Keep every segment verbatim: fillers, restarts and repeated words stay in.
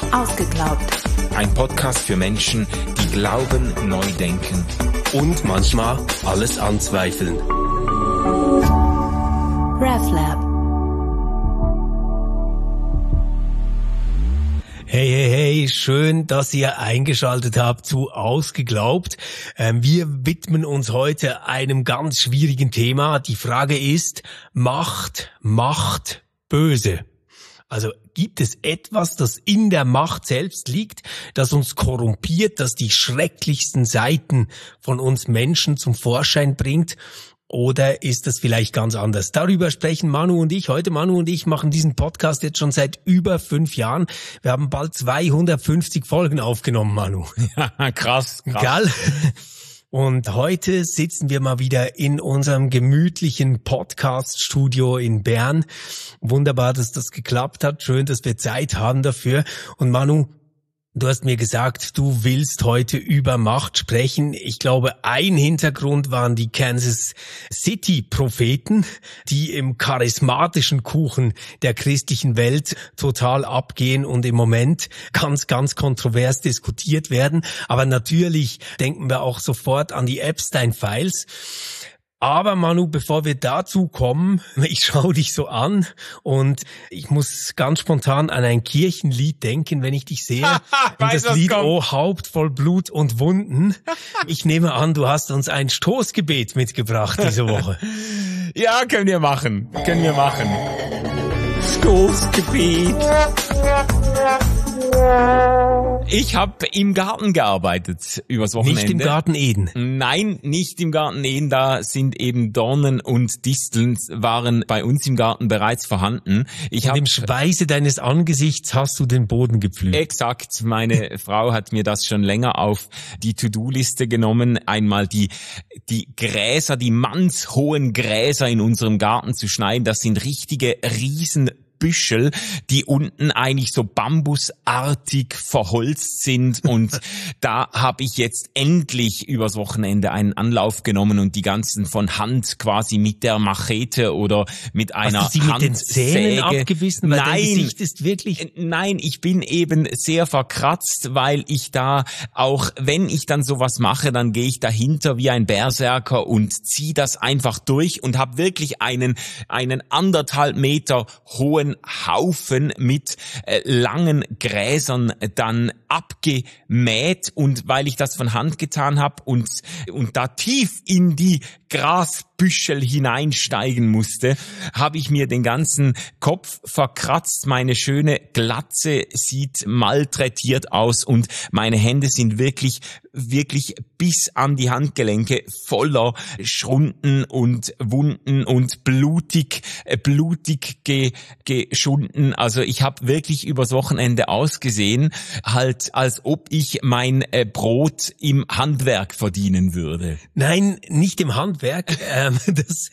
Ausgeglaubt. Ein Podcast für Menschen, die glauben, neu denken und manchmal alles anzweifeln. RefLab. Hey, hey, hey, schön, dass ihr eingeschaltet habt zu Ausgeglaubt. Ähm, wir widmen uns heute einem ganz schwierigen Thema. Die Frage ist, Macht, Macht, böse. Also gibt es etwas, das in der Macht selbst liegt, das uns korrumpiert, das die schrecklichsten Seiten von uns Menschen zum Vorschein bringt? Oder ist das vielleicht ganz anders? Darüber sprechen Manu und ich heute. Manu und ich machen diesen Podcast jetzt schon seit über fünf Jahren. Wir haben bald zweihundertfünfzig Folgen aufgenommen, Manu. Ja, krass, krass. Geil. Und heute sitzen wir mal wieder in unserem gemütlichen Podcast-Studio in Bern. Wunderbar, dass das geklappt hat. Schön, dass wir Zeit haben dafür. Und Manu, du hast mir gesagt, du willst heute über Macht sprechen. Ich glaube, ein Hintergrund waren die Kansas City-Propheten, die im charismatischen Kuchen der christlichen Welt total abgehen und im Moment ganz, ganz kontrovers diskutiert werden. Aber natürlich denken wir auch sofort an die Epstein-Files. Aber Manu, bevor wir dazu kommen, ich schaue dich so an und ich muss ganz spontan an ein Kirchenlied denken, wenn ich dich sehe. Weiß, das Lied kommt. Oh Haupt voll Blut und Wunden. Ich nehme an, du hast uns ein Stoßgebet mitgebracht diese Woche. Ja, können wir machen. Können wir machen. Stoßgebet. Ich habe im Garten gearbeitet übers Wochenende. Nicht im Garten Eden. Nein, nicht im Garten Eden. Da sind eben Dornen und Disteln waren bei uns im Garten bereits vorhanden. Ich Und hab, im Schweiße deines Angesichts hast du den Boden gepflügt. Exakt. Meine Frau hat mir das schon länger auf die To-Do-Liste genommen, einmal die die Gräser, die mannshohen Gräser in unserem Garten zu schneiden. Das sind richtige Riesen Büschel, die unten eigentlich so bambusartig verholzt sind, und da habe ich jetzt endlich übers Wochenende einen Anlauf genommen und die ganzen von Hand quasi mit der Machete oder mit einer Hast du sie mit den Zähnen Handsäge. abgebissen? Weil Nein, dein Gesicht ist wirklich... Nein, ich bin eben sehr verkratzt, weil ich da auch, wenn ich dann sowas mache, dann gehe ich dahinter wie ein Berserker und ziehe das einfach durch und habe wirklich einen einen anderthalb Meter hohen Haufen mit äh, langen Gräsern dann abgemäht, und weil ich das von Hand getan habe und und da tief in die Grasbüschel hineinsteigen musste, habe ich mir den ganzen Kopf verkratzt. Meine schöne Glatze sieht malträtiert aus und meine Hände sind wirklich wirklich bis an die Handgelenke voller Schrunden und Wunden und blutig äh, blutig ge, geschunden. Also ich habe wirklich übers Wochenende ausgesehen, halt als ob ich mein äh, Brot im Handwerk verdienen würde. Nein, nicht im Handwerk. Ähm, das,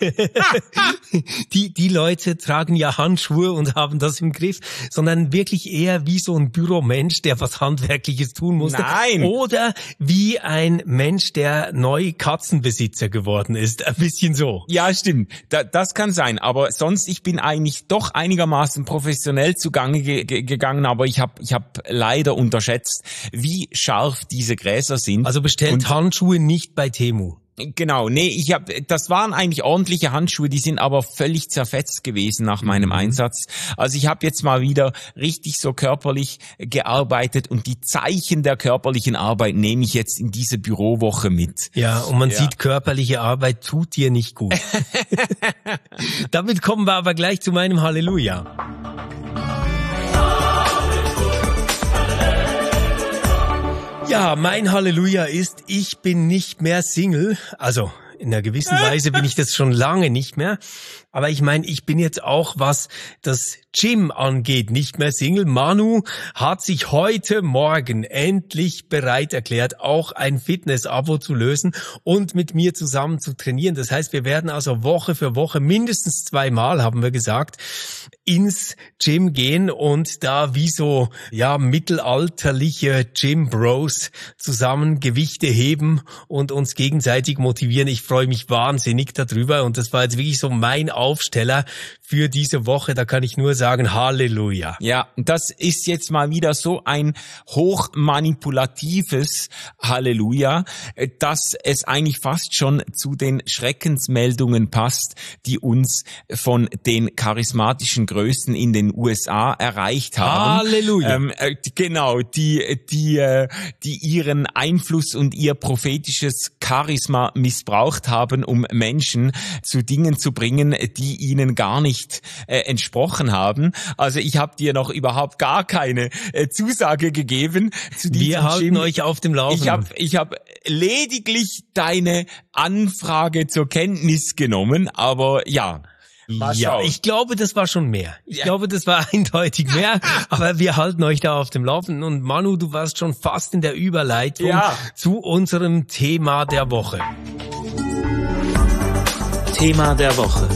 die, die Leute tragen ja Handschuhe und haben das im Griff, sondern wirklich eher wie so ein Büromensch, der was Handwerkliches tun musste. Nein. Oder wie ein Mensch, der neu Katzenbesitzer geworden ist. Ein bisschen so. Ja, stimmt. Da, das kann sein. Aber sonst, ich bin eigentlich doch einigermaßen professionell zugange ge- ge- gegangen, aber ich habe ich hab leider unterschätzt, wie scharf diese Gräser sind. Also bestellt Und Handschuhe nicht bei Temu. Genau, nee, ich hab, das waren eigentlich ordentliche Handschuhe, die sind aber völlig zerfetzt gewesen nach meinem Einsatz. Also ich habe jetzt mal wieder richtig so körperlich gearbeitet, und die Zeichen der körperlichen Arbeit nehme ich jetzt in diese Bürowoche mit. Ja, und man Ja. sieht, körperliche Arbeit tut dir nicht gut. Damit kommen wir aber gleich zu meinem Halleluja. Ja, mein Halleluja ist, ich bin nicht mehr Single. Also in einer gewissen Weise bin ich das schon lange nicht mehr. Aber ich meine, ich bin jetzt auch, was das Gym angeht, nicht mehr Single. Manu hat sich heute Morgen endlich bereit erklärt, auch ein Fitness-Abo zu lösen und mit mir zusammen zu trainieren. Das heißt, wir werden also Woche für Woche mindestens zweimal, haben wir gesagt, ins Gym gehen und da wie so, ja, mittelalterliche Gym-Bros zusammen Gewichte heben und uns gegenseitig motivieren. Ich freue mich wahnsinnig darüber, und das war jetzt wirklich so mein Aufsteller für diese Woche. Da kann ich nur sagen, Halleluja. Ja, das ist jetzt mal wieder so ein hochmanipulatives Halleluja, dass es eigentlich fast schon zu den Schreckensmeldungen passt, die uns von den charismatischen Größen in den U S A erreicht haben. Halleluja. Ähm, äh, genau, die, die, äh, die ihren Einfluss und ihr prophetisches Charisma missbraucht haben, um Menschen zu Dingen zu bringen, die ihnen gar nicht äh, entsprochen haben. Also ich habe dir noch überhaupt gar keine äh, Zusage gegeben zu diesem Wir halten Gym. euch auf dem Laufenden. Ich habe ich hab lediglich deine Anfrage zur Kenntnis genommen, aber ja. Mal Ja, schauen. ich glaube, das war schon mehr. Ich Ja. glaube, das war eindeutig mehr, aber wir halten euch da auf dem Laufenden. Und Manu, du warst schon fast in der Überleitung Ja. zu unserem Thema der Woche. Thema der Woche.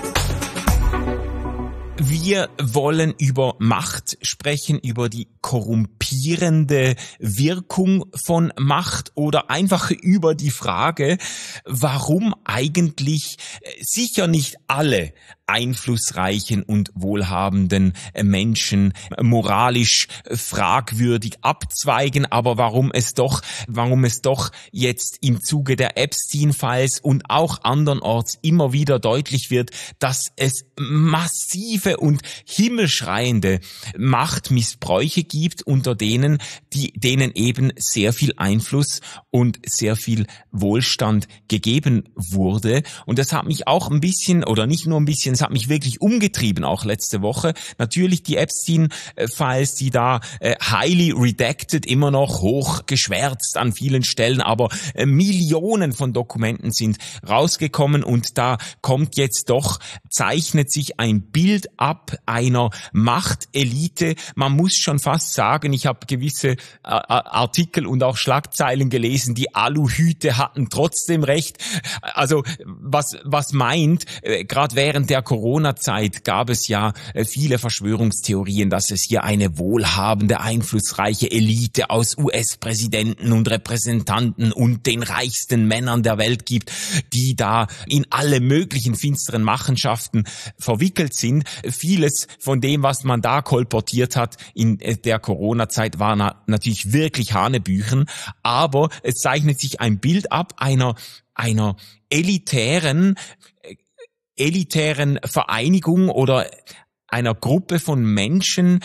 Wir wollen über Macht sprechen, über die korrumpierende Wirkung von Macht oder einfach über die Frage, warum eigentlich sicher nicht alle einflussreichen und wohlhabenden Menschen moralisch fragwürdig abzweigen, aber warum es doch, warum es doch jetzt im Zuge der Epstein-Files und auch andernorts immer wieder deutlich wird, dass es massive und himmelschreiende Machtmissbräuche gibt, unter denen, die, denen eben sehr viel Einfluss und sehr viel Wohlstand gegeben wurde. Und das hat mich auch ein bisschen, oder nicht nur ein bisschen, es hat mich wirklich umgetrieben, auch letzte Woche. Natürlich die Epstein-Files, die da äh, highly redacted, immer noch hoch geschwärzt an vielen Stellen, aber äh, Millionen von Dokumenten sind rausgekommen und da kommt jetzt doch, zeichnet sich ein Bild ab einer Machtelite. Man muss schon fast sagen, ich habe gewisse äh, Artikel und auch Schlagzeilen gelesen, die Aluhüte hatten trotzdem recht. Also was was meint, äh, gerade während der Corona-Zeit gab es ja äh, viele Verschwörungstheorien, dass es hier eine wohlhabende, einflussreiche Elite aus U S-Präsidenten und Repräsentanten und den reichsten Männern der Welt gibt, die da in alle möglichen finsteren Machenschaften verwickelt sind. Vieles von dem, was man da kolportiert hat in der Corona-Zeit, war na- natürlich wirklich Hanebüchen, aber es zeichnet sich ein Bild ab einer einer elitären elitären Vereinigung oder einer Gruppe von Menschen,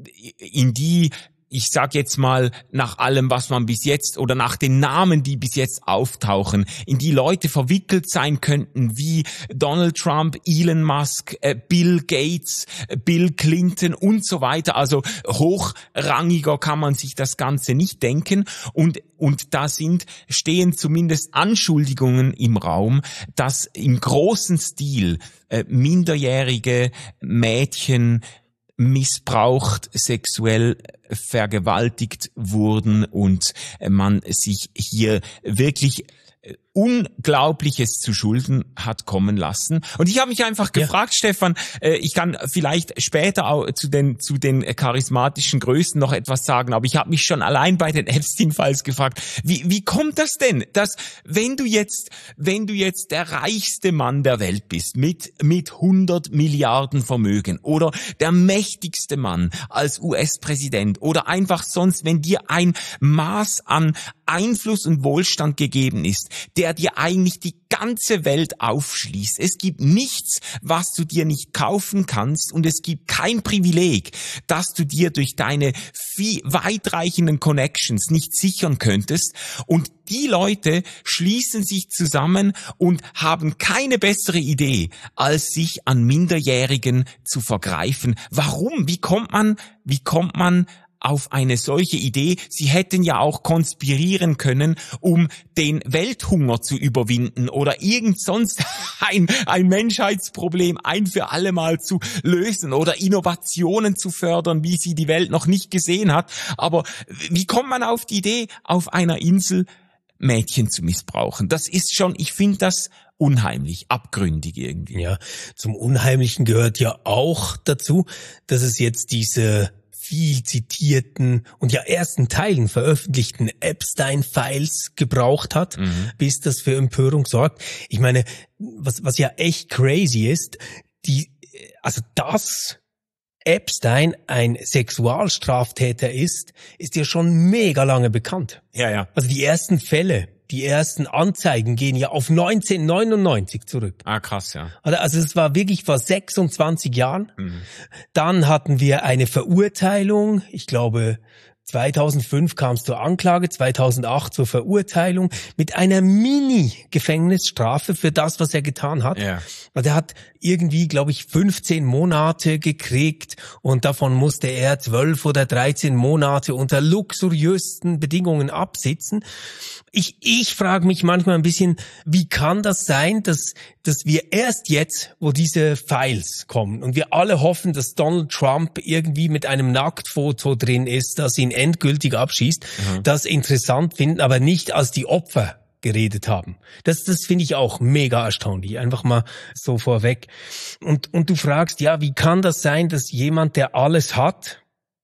in die, ich sag jetzt mal, nach allem, was man bis jetzt oder nach den Namen, die bis jetzt auftauchen, in die Leute verwickelt sein könnten, wie Donald Trump, Elon Musk, äh, Bill Gates, äh, Bill Clinton und so weiter. Also hochrangiger kann man sich das Ganze nicht denken. Und Und da sind, stehen zumindest Anschuldigungen im Raum, dass im großen Stil äh, minderjährige Mädchen missbraucht, sexuell vergewaltigt wurden und man sich hier wirklich Unglaubliches zu Schulden hat kommen lassen. Und ich habe mich einfach gefragt, ja. Stefan, äh, ich kann vielleicht später auch zu den zu den charismatischen Größen noch etwas sagen, aber ich habe mich schon allein bei den Epstein-Files gefragt, wie wie kommt das denn, dass wenn du jetzt wenn du jetzt der reichste Mann der Welt bist mit mit hundert Milliarden Vermögen oder der mächtigste Mann als U S-Präsident oder einfach sonst, wenn dir ein Maß an Einfluss und Wohlstand gegeben ist, der dir eigentlich die ganze Welt aufschließt. Es gibt nichts, was du dir nicht kaufen kannst und es gibt kein Privileg, das du dir durch deine viel weitreichenden Connections nicht sichern könntest. Und die Leute schließen sich zusammen und haben keine bessere Idee, als sich an Minderjährigen zu vergreifen. Warum? Wie kommt man, wie kommt man auf eine solche Idee? Sie hätten ja auch konspirieren können, um den Welthunger zu überwinden oder irgend sonst ein, ein Menschheitsproblem ein für alle Mal zu lösen oder Innovationen zu fördern, wie sie die Welt noch nicht gesehen hat. Aber wie kommt man auf die Idee, auf einer Insel Mädchen zu missbrauchen? Das ist schon, ich finde das unheimlich, abgründig irgendwie. Ja, zum Unheimlichen gehört ja auch dazu, dass es jetzt diese viel zitierten und ja ersten Teilen veröffentlichten Epstein-Files gebraucht hat, mhm. bis das für Empörung sorgt. Ich meine, was, was ja echt crazy ist, die, also das Epstein ein Sexualstraftäter ist, ist ja schon mega lange bekannt. Ja, ja. Also die ersten Fälle, die ersten Anzeigen gehen ja auf neunzehnhundertneunundneunzig zurück. Ah, krass, ja. Also es war wirklich vor sechsundzwanzig Jahren. Mhm. Dann hatten wir eine Verurteilung, ich glaube zweitausendfünf kam es zur Anklage, zweitausendacht zur Verurteilung mit einer Mini-Gefängnisstrafe für das, was er getan hat. Ja. Also er hat irgendwie, glaube ich, fünfzehn Monate gekriegt und davon musste er zwölf oder dreizehn Monate unter luxuriösten Bedingungen absitzen. Ich, ich frage mich manchmal ein bisschen, wie kann das sein, dass, dass wir erst jetzt, wo diese Files kommen und wir alle hoffen, dass Donald Trump irgendwie mit einem Nacktfoto drin ist, das ihn endgültig abschießt, mhm. das interessant finden, aber nicht als die Opfer geredet haben. Das, das finde ich auch mega erstaunlich. Einfach mal so vorweg. Und, und du fragst, ja, wie kann das sein, dass jemand, der alles hat,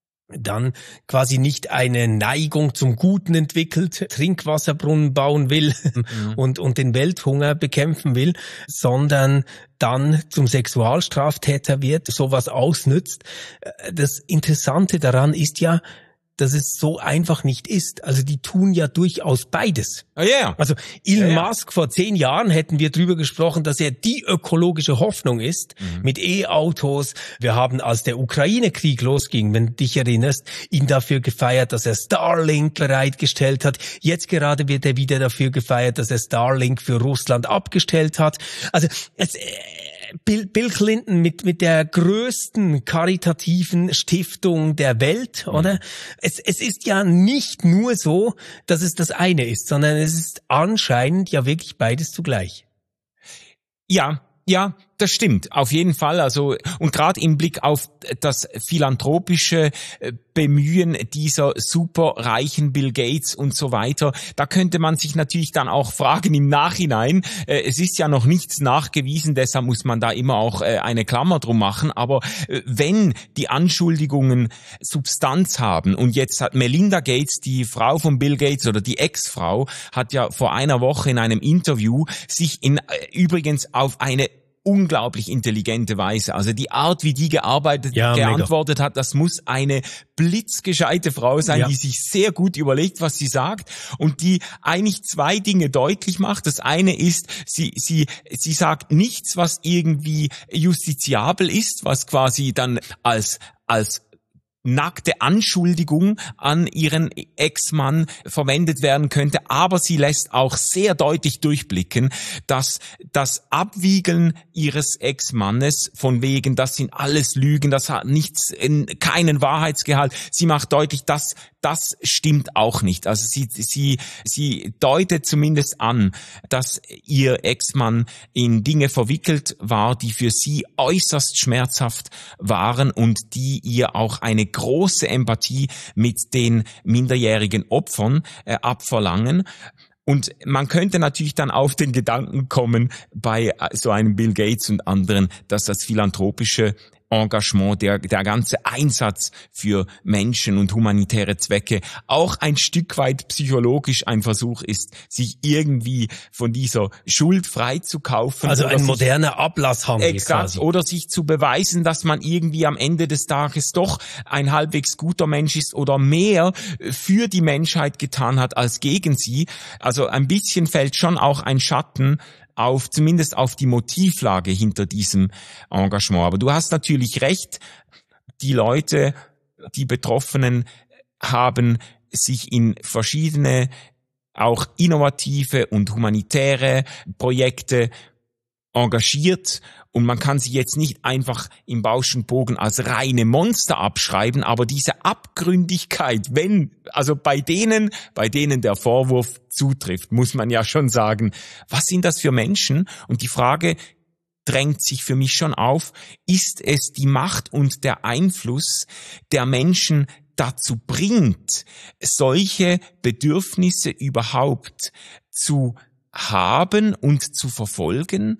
dann quasi nicht eine Neigung zum Guten entwickelt, Trinkwasserbrunnen bauen will mhm. und, und den Welthunger bekämpfen will, sondern dann zum Sexualstraftäter wird, sowas ausnützt. Das Interessante daran ist ja, dass es so einfach nicht ist. Also die tun ja durchaus beides. Oh yeah. Also Elon ja, ja. Musk, vor zehn Jahren hätten wir drüber gesprochen, dass er die ökologische Hoffnung ist mhm. mit E-Autos. Wir haben, als der Ukraine-Krieg losging, wenn du dich erinnerst, ihn dafür gefeiert, dass er Starlink bereitgestellt hat. Jetzt gerade wird er wieder dafür gefeiert, dass er Starlink für Russland abgestellt hat. Also es Bill, Bill Clinton mit mit der größten karitativen Stiftung der Welt, mhm. oder? Es, es ist ja nicht nur so, dass es das eine ist, sondern es ist anscheinend ja wirklich beides zugleich. Ja, ja, das stimmt, auf jeden Fall. Also und gerade im Blick auf das philanthropische Bemühen dieser superreichen Bill Gates und so weiter, da könnte man sich natürlich dann auch fragen im Nachhinein. Es ist ja noch nichts nachgewiesen, deshalb muss man da immer auch eine Klammer drum machen. Aber wenn die Anschuldigungen Substanz haben und jetzt hat Melinda Gates, die Frau von Bill Gates oder die Ex-Frau, hat ja vor einer Woche in einem Interview sich in übrigens auf eine unglaublich intelligente Weise. Also die Art, wie die gearbeitet, ja, geantwortet mega. hat, das muss eine blitzgescheite Frau sein, ja. die sich sehr gut überlegt, was sie sagt und die eigentlich zwei Dinge deutlich macht. Das eine ist, sie, sie, sie sagt nichts, was irgendwie justiziabel ist, was quasi dann als, als nackte Anschuldigung an ihren Ex-Mann verwendet werden könnte, aber sie lässt auch sehr deutlich durchblicken, dass das Abwiegeln ihres Ex-Mannes von wegen, das sind alles Lügen, das hat nichts, keinen Wahrheitsgehalt, sie macht deutlich, dass das stimmt auch nicht. Also sie, sie, sie deutet zumindest an, dass ihr Ex-Mann in Dinge verwickelt war, die für sie äußerst schmerzhaft waren und die ihr auch eine große Empathie mit den minderjährigen Opfern äh, abverlangen. Und man könnte natürlich dann auf den Gedanken kommen, bei so einem Bill Gates und anderen, dass das philanthropische Engagement, der, der ganze Einsatz für Menschen und humanitäre Zwecke auch ein Stück weit psychologisch ein Versuch ist, sich irgendwie von dieser Schuld frei zu kaufen. Also ein moderner Ablasshandel exakt, quasi. Oder sich zu beweisen, dass man irgendwie am Ende des Tages doch ein halbwegs guter Mensch ist oder mehr für die Menschheit getan hat als gegen sie. Also ein bisschen fällt schon auch ein Schatten auf, zumindest auf die Motivlage hinter diesem Engagement. Aber du hast natürlich recht, die Leute, die Betroffenen haben sich in verschiedene, auch innovative und humanitäre Projekte engagiert und man kann sie jetzt nicht einfach im Bausch und Bogen als reine Monster abschreiben, aber diese Abgründigkeit, wenn, also bei denen, bei denen der Vorwurf zutrifft, muss man ja schon sagen, was sind das für Menschen? Und die Frage drängt sich für mich schon auf, ist es die Macht und der Einfluss der Menschen dazu bringt, solche Bedürfnisse überhaupt zu haben und zu verfolgen?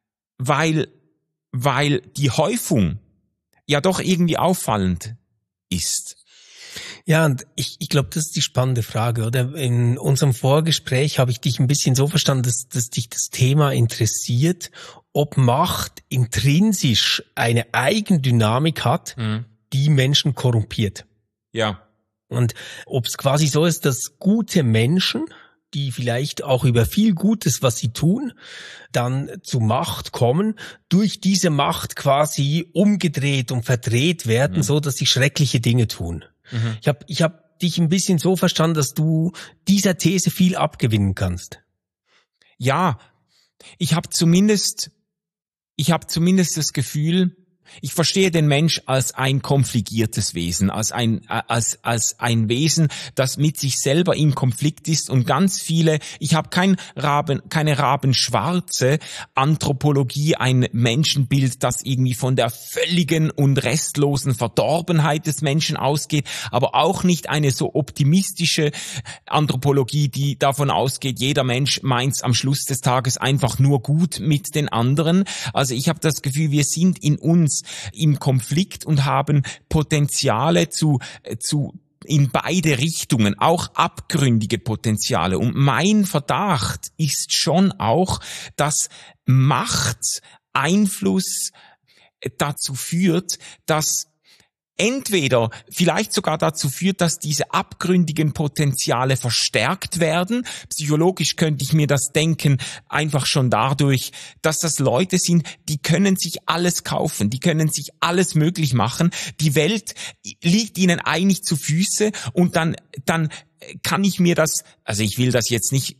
Weil, weil die Häufung ja doch irgendwie auffallend ist? Ja, und ich, ich glaube, das ist die spannende Frage, oder? In unserem Vorgespräch habe ich dich ein bisschen so verstanden, dass, dass dich das Thema interessiert, ob Macht intrinsisch eine Eigendynamik hat, mhm. die Menschen korrumpiert. Ja. Und ob es quasi so ist, dass gute Menschen, die vielleicht auch über viel Gutes, was sie tun, dann zu Macht kommen, durch diese Macht quasi umgedreht und verdreht werden, mhm. so dass sie schreckliche Dinge tun. Mhm. Ich habe ich hab dich ein bisschen so verstanden, dass du dieser These viel abgewinnen kannst. Ja, ich habe zumindest, ich habe zumindest das Gefühl, ich verstehe den Mensch als ein konfligiertes Wesen, als ein als als ein Wesen, das mit sich selber im Konflikt ist und ganz viele. Ich habe kein Raben, keine rabenschwarze Anthropologie, ein Menschenbild, das irgendwie von der völligen und restlosen Verdorbenheit des Menschen ausgeht, aber auch nicht eine so optimistische Anthropologie, die davon ausgeht, jeder Mensch meint's am Schluss des Tages einfach nur gut mit den anderen. Also ich habe das Gefühl, wir sind in uns im Konflikt und haben Potenziale zu, zu, in beide Richtungen, auch abgründige Potenziale. Und mein Verdacht ist schon auch, dass Macht, Einfluss dazu führt, dass entweder vielleicht sogar dazu führt, dass diese abgründigen Potenziale verstärkt werden. Psychologisch könnte ich mir das denken, einfach schon dadurch, dass das Leute sind, die können sich alles kaufen, die können sich alles möglich machen. Die Welt liegt ihnen eigentlich zu Füße und dann, dann kann ich mir das, also ich will das jetzt nicht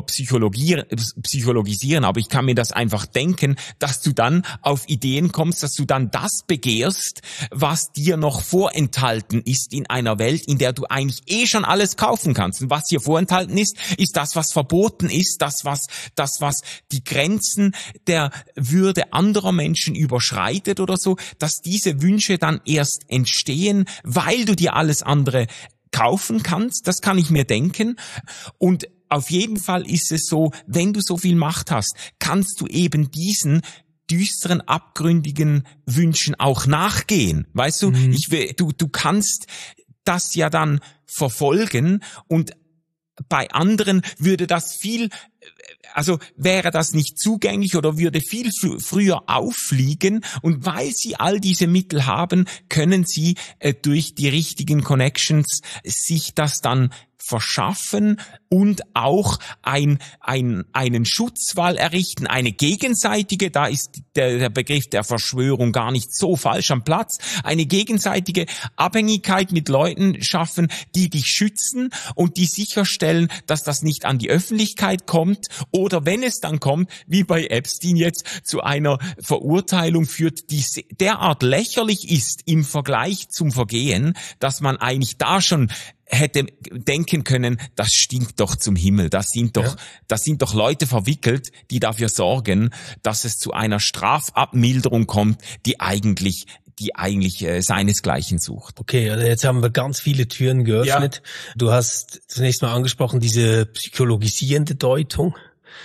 überpsychologisieren, aber ich kann mir das einfach denken, dass du dann auf Ideen kommst, dass du dann das begehrst, was dir noch vorenthalten ist in einer Welt, in der du eigentlich eh schon alles kaufen kannst. Und was hier vorenthalten ist, ist das, was verboten ist, das, was, das, was die Grenzen der Würde anderer Menschen überschreitet oder so, dass diese Wünsche dann erst entstehen, weil du dir alles andere kaufen kannst, das kann ich mir denken. Und auf jeden Fall ist es so, wenn du so viel Macht hast, kannst du eben diesen düsteren, abgründigen Wünschen auch nachgehen. Weißt du, mhm. ich will, du, du kannst das ja dann verfolgen und bei anderen würde das viel, also wäre das nicht zugänglich oder würde viel fr- früher auffliegen und weil sie all diese Mittel haben, können sie äh, durch die richtigen Connections sich das dann verschaffen und auch ein, ein, einen Schutzwall errichten, eine gegenseitige, da ist der, der Begriff der Verschwörung gar nicht so falsch am Platz, eine gegenseitige Abhängigkeit mit Leuten schaffen, die dich schützen und die sicherstellen, dass das nicht an die Öffentlichkeit kommt oder wenn es dann kommt, wie bei Epstein jetzt, zu einer Verurteilung führt, die derart lächerlich ist im Vergleich zum Vergehen, dass man eigentlich da schon hätte denken können, das stinkt doch zum Himmel. Das sind doch, ja. das sind doch Leute verwickelt, die dafür sorgen, dass es zu einer Strafabmilderung kommt, die eigentlich, die eigentlich äh, seinesgleichen sucht. Okay, also jetzt haben wir ganz viele Türen geöffnet. Ja. Du hast zunächst mal angesprochen, diese psychologisierende Deutung.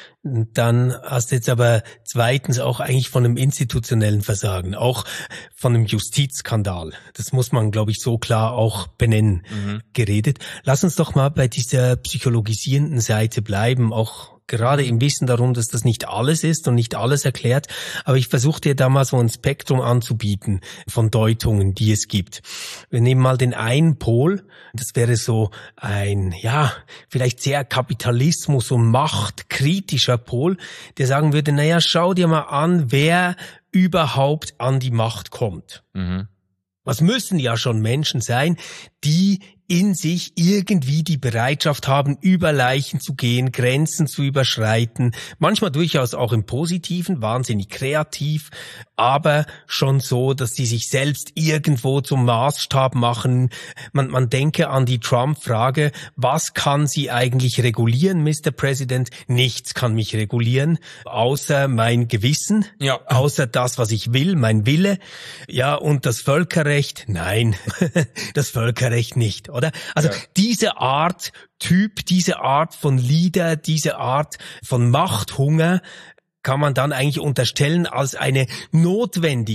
Dann hast du jetzt aber zweitens auch eigentlich von einem institutionellen Versagen, auch von einem Justizskandal. Das muss man, glaube ich, so klar auch benennen, mhm. geredet. Lass uns doch mal bei dieser psychologisierenden Seite bleiben, auch gerade im Wissen darum, dass das nicht alles ist und nicht alles erklärt. Aber ich versuche dir da mal so ein Spektrum anzubieten von Deutungen, die es gibt. Wir nehmen mal den einen Pol. Das wäre so ein, ja, vielleicht sehr Kapitalismus- und Machtkritischer Pol, der sagen würde, naja, schau dir mal an, wer überhaupt an die Macht kommt. Mhm. Was müssen ja schon Menschen sein, die in sich irgendwie die Bereitschaft haben, über Leichen zu gehen, Grenzen zu überschreiten, manchmal durchaus auch im Positiven, wahnsinnig kreativ, aber schon so, dass sie sich selbst irgendwo zum Maßstab machen. Man, man denke an die Trump-Frage, was kann sie eigentlich regulieren, Mister President? Nichts kann mich regulieren, außer mein Gewissen, ja. außer das, was ich will, mein Wille. Ja, und das Völkerrecht? Nein, das Völkerrecht nicht. Oder? Also ja. diese Art Typ, diese Art von Leader, diese Art von Machthunger kann man dann eigentlich unterstellen als eine notwendige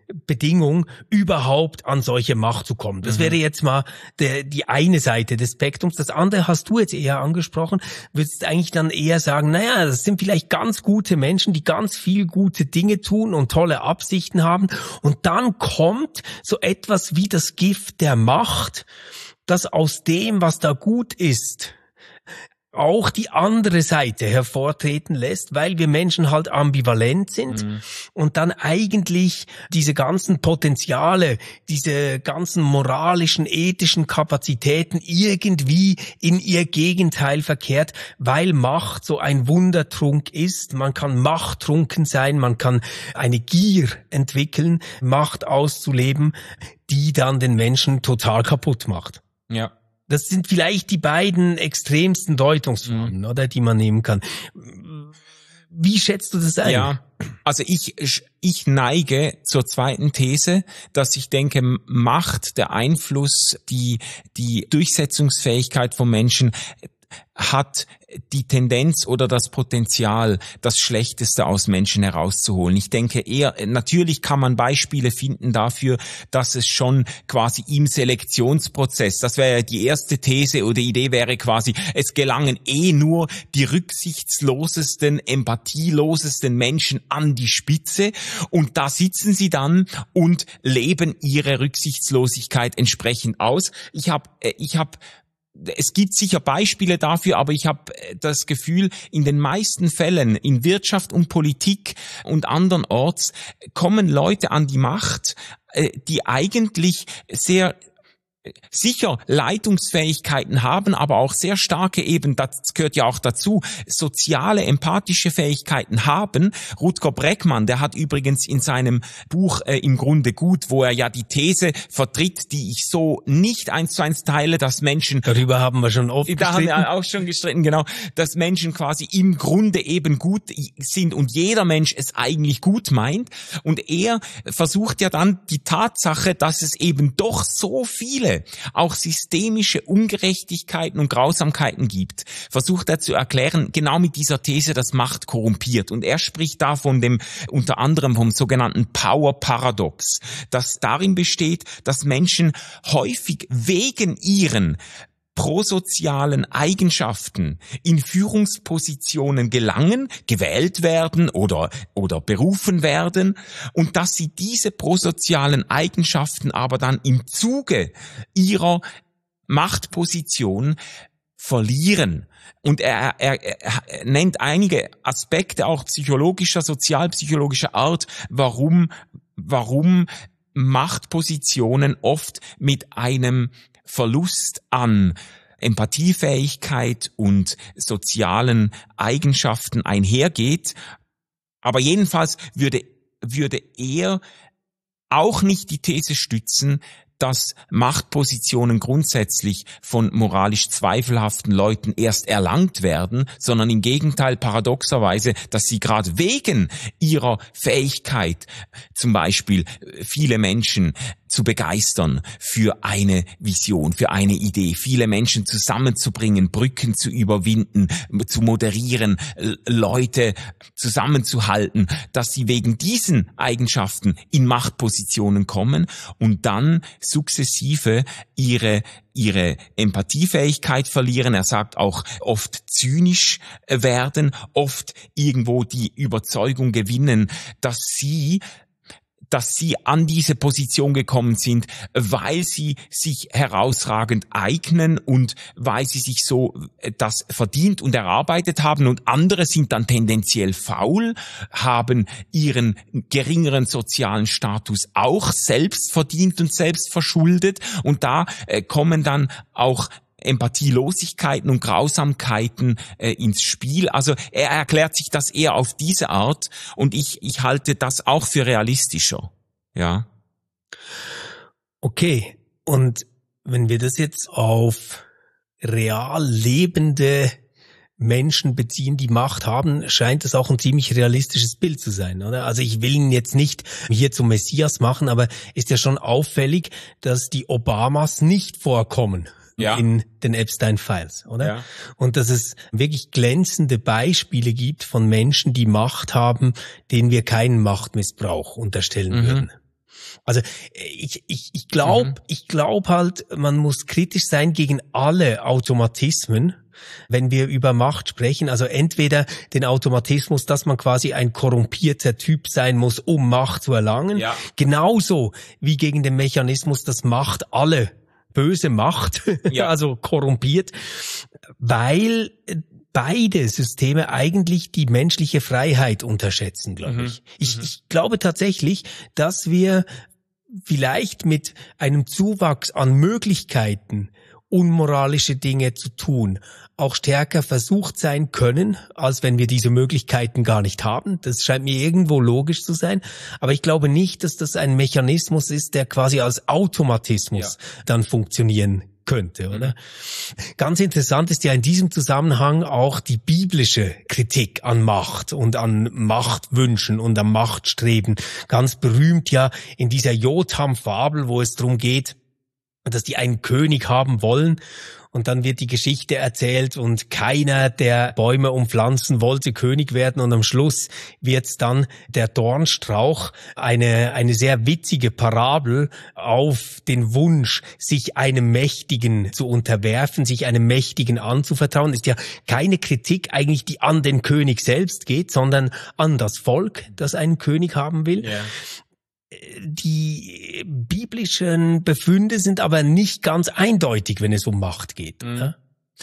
Bedingung, überhaupt an solche Macht zu kommen. Das mhm. wäre jetzt mal der, die eine Seite des Spektrums. Das andere hast du jetzt eher angesprochen. Würdest eigentlich dann eher sagen, naja, das sind vielleicht ganz gute Menschen, die ganz viel gute Dinge tun und tolle Absichten haben. Und dann kommt so etwas wie das Gift der Macht, das aus dem, was da gut ist, auch die andere Seite hervortreten lässt, weil wir Menschen halt ambivalent sind mhm. und dann eigentlich diese ganzen Potenziale, diese ganzen moralischen, ethischen Kapazitäten irgendwie in ihr Gegenteil verkehrt, weil Macht so ein Wundertrunk ist. Man kann machttrunken sein, man kann eine Gier entwickeln, Macht auszuleben, die dann den Menschen total kaputt macht. Ja. Das sind vielleicht die beiden extremsten Deutungsformen, mhm. oder, die man nehmen kann. Wie schätzt du das ein? Ja, also ich, ich neige zur zweiten These, dass ich denke, Macht, der Einfluss, die, die Durchsetzungsfähigkeit von Menschen hat die Tendenz oder das Potenzial, das Schlechteste aus Menschen herauszuholen. Ich denke eher, natürlich kann man Beispiele finden dafür, dass es schon quasi im Selektionsprozess, das wäre ja die erste These oder Idee wäre quasi, es gelangen eh nur die rücksichtslosesten, empathielosesten Menschen an die Spitze und da sitzen sie dann und leben ihre Rücksichtslosigkeit entsprechend aus. Ich habe, ich habe Es gibt sicher Beispiele dafür, aber ich habe das Gefühl, in den meisten Fällen in Wirtschaft und Politik und andernorts kommen Leute an die Macht, die eigentlich sehr sicher Leitungsfähigkeiten haben, aber auch sehr starke eben, das gehört ja auch dazu, soziale, empathische Fähigkeiten haben. Rutger Bregmann, der hat übrigens in seinem Buch äh, Im Grunde gut, wo er ja die These vertritt, die ich so nicht eins zu eins teile, dass Menschen... Darüber haben wir schon oft da gestritten. Da haben wir auch schon gestritten, genau, dass Menschen quasi im Grunde eben gut sind und jeder Mensch es eigentlich gut meint. Und er versucht ja dann die Tatsache, dass es eben doch so viele auch systemische Ungerechtigkeiten und Grausamkeiten gibt, versucht er zu erklären, genau mit dieser These, dass Macht korrumpiert. Und er spricht da von dem, unter anderem vom sogenannten Power-Paradox, das darin besteht, dass Menschen häufig wegen ihren prosozialen Eigenschaften in Führungspositionen gelangen, gewählt werden oder oder berufen werden und dass sie diese prosozialen Eigenschaften aber dann im Zuge ihrer Machtposition verlieren. Und er, er, er nennt einige Aspekte auch psychologischer, sozialpsychologischer Art, warum warum Machtpositionen oft mit einem Verlust an Empathiefähigkeit und sozialen Eigenschaften einhergeht. Aber jedenfalls würde, würde er auch nicht die These stützen, dass Machtpositionen grundsätzlich von moralisch zweifelhaften Leuten erst erlangt werden, sondern im Gegenteil paradoxerweise, dass sie gerade wegen ihrer Fähigkeit, zum Beispiel viele Menschen zu begeistern für eine Vision, für eine Idee, viele Menschen zusammenzubringen, Brücken zu überwinden, zu moderieren, Leute zusammenzuhalten, dass sie wegen diesen Eigenschaften in Machtpositionen kommen und dann sukzessive ihre ihre Empathiefähigkeit verlieren. Er sagt auch oft zynisch werden, oft irgendwo die Überzeugung gewinnen, dass sie dass sie an diese Position gekommen sind, weil sie sich herausragend eignen und weil sie sich so das verdient und erarbeitet haben und andere sind dann tendenziell faul, haben ihren geringeren sozialen Status auch selbst verdient und selbst verschuldet und da äh, kommen dann auch Empathielosigkeiten und Grausamkeiten äh, ins Spiel. Also er erklärt sich das eher auf diese Art und ich ich halte das auch für realistischer. Ja. Okay, und wenn wir das jetzt auf real lebende Menschen beziehen, die Macht haben, scheint das auch ein ziemlich realistisches Bild zu sein, oder? Also ich will ihn jetzt nicht hier zum Messias machen, aber ist ja schon auffällig, dass die Obamas nicht vorkommen. Ja. In den Epstein-Files, oder? Ja. Und dass es wirklich glänzende Beispiele gibt von Menschen, die Macht haben, denen wir keinen Machtmissbrauch unterstellen mhm. würden. Also ich ich ich glaube, mhm. ich glaube halt, man muss kritisch sein gegen alle Automatismen, wenn wir über Macht sprechen. Also entweder den Automatismus, dass man quasi ein korrumpierter Typ sein muss, um Macht zu erlangen, ja. genauso wie gegen den Mechanismus, dass Macht alle böse Macht, ja. also korrumpiert, weil beide Systeme eigentlich die menschliche Freiheit unterschätzen, glaube mhm. ich. Ich, mhm. ich glaube tatsächlich, dass wir vielleicht mit einem Zuwachs an Möglichkeiten, unmoralische Dinge zu tun, auch stärker versucht sein können, als wenn wir diese Möglichkeiten gar nicht haben. Das scheint mir irgendwo logisch zu sein. Aber ich glaube nicht, dass das ein Mechanismus ist, der quasi als Automatismus ja. dann funktionieren könnte, oder? Mhm. Ganz interessant ist ja in diesem Zusammenhang auch die biblische Kritik an Macht und an Machtwünschen und am Machtstreben. Ganz berühmt ja in dieser Jotham-Fabel, wo es darum geht, dass die einen König haben wollen. Und dann wird die Geschichte erzählt und keiner, der Bäume umpflanzen wollte, König werden. Und am Schluss wird dann der Dornstrauch, eine eine sehr witzige Parabel auf den Wunsch, sich einem Mächtigen zu unterwerfen, sich einem Mächtigen anzuvertrauen. Ist ja keine Kritik eigentlich, die an den König selbst geht, sondern an das Volk, das einen König haben will. Yeah. Die biblischen Befunde sind aber nicht ganz eindeutig, wenn es um Macht geht. Mhm. Oder?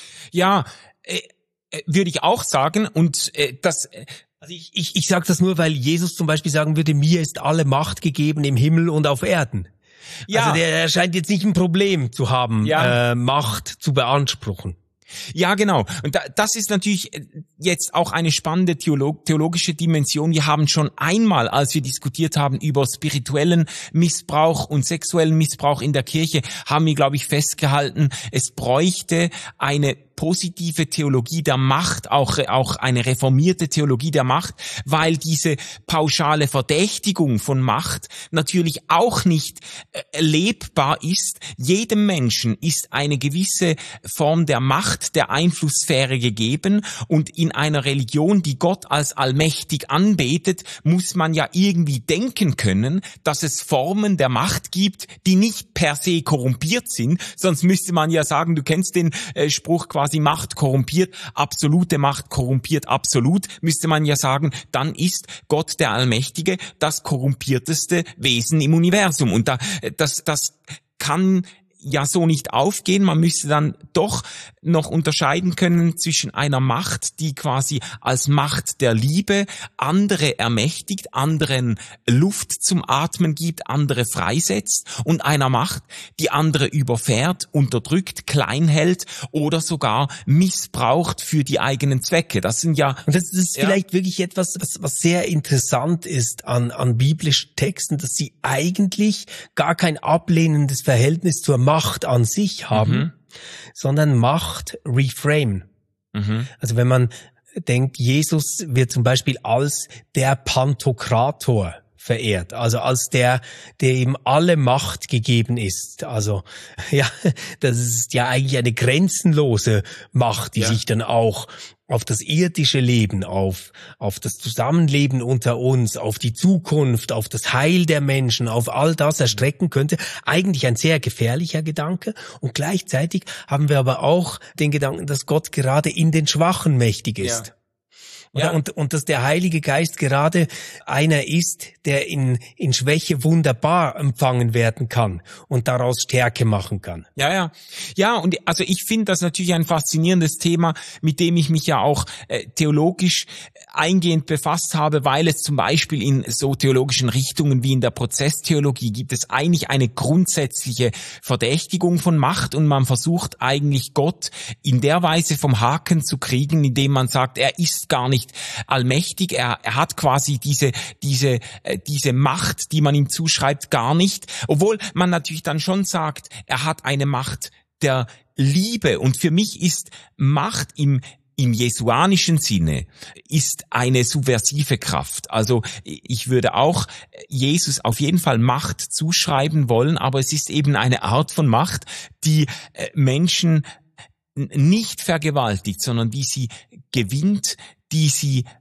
Ja, äh, würde ich auch sagen. Und äh, das... Also ich, ich, ich sage das nur, weil Jesus zum Beispiel sagen würde, mir ist alle Macht gegeben im Himmel und auf Erden. Ja. Also der, der scheint jetzt nicht ein Problem zu haben, ja. äh, Macht zu beanspruchen. Ja, genau. Und da, das ist natürlich jetzt auch eine spannende theolog- theologische Dimension. Wir haben schon einmal, als wir diskutiert haben über spirituellen Missbrauch und sexuellen Missbrauch in der Kirche, haben wir, glaube ich, festgehalten, es bräuchte eine positive Theologie der Macht, auch, auch eine reformierte Theologie der Macht, weil diese pauschale Verdächtigung von Macht natürlich auch nicht äh, lebbar ist. Jedem Menschen ist eine gewisse Form der Macht, der Einflusssphäre gegeben, und in einer Religion, die Gott als allmächtig anbetet, muss man ja irgendwie denken können, dass es Formen der Macht gibt, die nicht per se korrumpiert sind, sonst müsste man ja sagen, du kennst den äh, Spruch quasi, Macht korrumpiert, absolute Macht korrumpiert absolut, müsste man ja sagen, dann ist Gott der Allmächtige das korrumpierteste Wesen im Universum. Und da, das, das kann ja so nicht aufgehen. Man müsste dann doch noch unterscheiden können zwischen einer Macht, die quasi als Macht der Liebe andere ermächtigt, anderen Luft zum Atmen gibt, andere freisetzt, und einer Macht, die andere überfährt, unterdrückt, klein hält oder sogar missbraucht für die eigenen Zwecke. Das sind ja... Und das ist ja vielleicht wirklich etwas, was, was sehr interessant ist an, an biblischen Texten, dass sie eigentlich gar kein ablehnendes Verhältnis zur Macht an sich haben, mhm. sondern Macht reframe. Mhm. Also wenn man denkt, Jesus wird zum Beispiel als der Pantokrator verehrt, also als der, der ihm alle Macht gegeben ist. Also ja, das ist ja eigentlich eine grenzenlose Macht, die ja. sich dann auch auf das irdische Leben, auf auf das Zusammenleben unter uns, auf die Zukunft, auf das Heil der Menschen, auf all das erstrecken könnte. Eigentlich ein sehr gefährlicher Gedanke. Und gleichzeitig haben wir aber auch den Gedanken, dass Gott gerade in den Schwachen mächtig ist. Ja. Ja. Und, und dass der Heilige Geist gerade einer ist, der in, in Schwäche wunderbar empfangen werden kann und daraus Stärke machen kann. Ja, ja. Ja, und also ich finde das natürlich ein faszinierendes Thema, mit dem ich mich ja auch äh, theologisch eingehend befasst habe, weil es zum Beispiel in so theologischen Richtungen wie in der Prozesstheologie gibt es eigentlich eine grundsätzliche Verdächtigung von Macht, und man versucht eigentlich Gott in der Weise vom Haken zu kriegen, indem man sagt, er ist gar nicht allmächtig, er, er hat quasi diese, diese, äh, diese Macht, die man ihm zuschreibt, gar nicht, obwohl man natürlich dann schon sagt, er hat eine Macht der Liebe, und für mich ist Macht im Im jesuanischen Sinne ist eine subversive Kraft. Also ich würde auch Jesus auf jeden Fall Macht zuschreiben wollen, aber es ist eben eine Art von Macht, die Menschen nicht vergewaltigt, sondern die sie gewinnt, die sie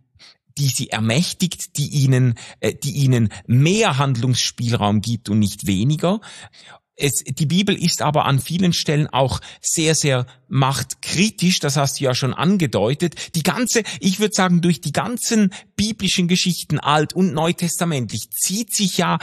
die sie ermächtigt, die ihnen, äh, die ihnen mehr Handlungsspielraum gibt und nicht weniger. Es, die Bibel ist aber an vielen Stellen auch sehr, sehr machtkritisch, das hast du ja schon angedeutet. Die ganze, ich würde sagen, durch die ganzen biblischen Geschichten, alt- und neutestamentlich, zieht sich ja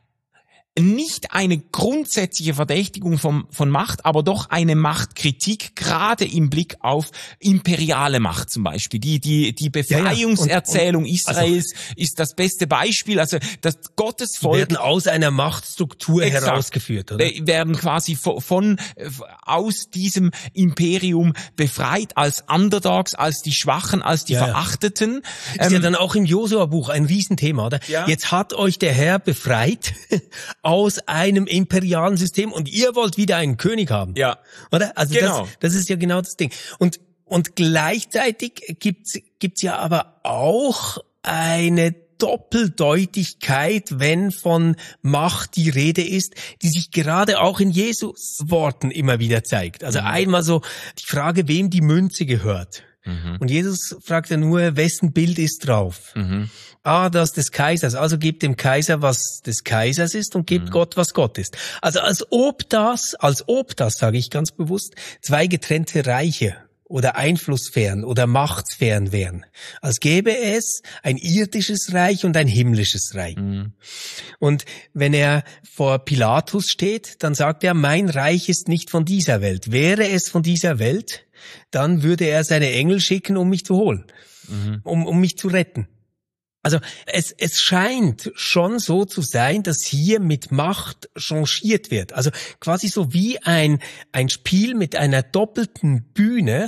nicht eine grundsätzliche Verdächtigung von, von Macht, aber doch eine Machtkritik, gerade im Blick auf imperiale Macht zum Beispiel. Die, die, die Befreiungserzählung ja, ja. Und, und, Israels also, ist das beste Beispiel. Also das Gottesvolk werden aus einer Machtstruktur exakt, herausgeführt, oder? Werden quasi von, von aus diesem Imperium befreit als Underdogs, als die Schwachen, als die ja, Verachteten. Ist ähm, ja dann auch im Josua-Buch ein Riesenthema, oder? Ja. Jetzt hat euch der Herr befreit aus einem imperialen System und ihr wollt wieder einen König haben. Ja. Oder? Also genau. das, das ist ja genau das Ding. Und, und gleichzeitig gibt's, gibt's ja aber auch eine Doppeldeutigkeit, wenn von Macht die Rede ist, die sich gerade auch in Jesus Worten immer wieder zeigt. Also mhm. einmal so die Frage, wem die Münze gehört. Mhm. Und Jesus fragt ja nur, wessen Bild ist drauf? Mhm. Ah, das des Kaisers. Also gebt dem Kaiser, was des Kaisers ist, und gebt mhm. Gott, was Gott ist. Also als ob das, als ob das, sage ich ganz bewusst, zwei getrennte Reiche oder Einflusssphären oder Machtsphären wären. Als gäbe es ein irdisches Reich und ein himmlisches Reich. Mhm. Und wenn er vor Pilatus steht, dann sagt er, mein Reich ist nicht von dieser Welt. Wäre es von dieser Welt, dann würde er seine Engel schicken, um mich zu holen, mhm. um, um mich zu retten. Also es, es scheint schon so zu sein, dass hier mit Macht changiert wird. Also quasi so wie ein, ein Spiel mit einer doppelten Bühne,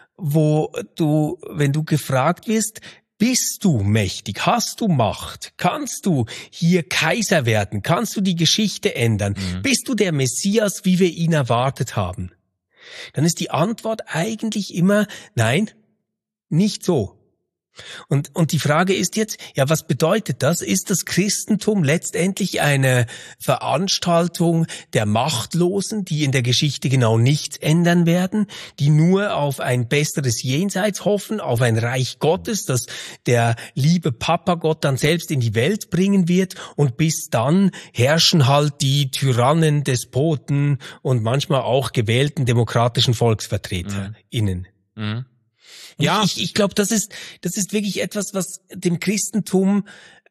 wo du, wenn du gefragt wirst, bist du mächtig? Hast du Macht? Kannst du hier Kaiser werden? Kannst du die Geschichte ändern? Mhm. Bist du der Messias, wie wir ihn erwartet haben? Dann ist die Antwort eigentlich immer, nein, nicht so. Und, und die Frage ist jetzt, ja, was bedeutet das? Ist das Christentum letztendlich eine Veranstaltung der Machtlosen, die in der Geschichte genau nichts ändern werden, die nur auf ein besseres Jenseits hoffen, auf ein Reich Gottes, das der liebe Papa Gott dann selbst in die Welt bringen wird, und bis dann herrschen halt die Tyrannen, Despoten und manchmal auch gewählten demokratischen VolksvertreterInnen. Mhm. Mhm. Ja, ich, ich glaube, das ist, das ist wirklich etwas, was dem Christentum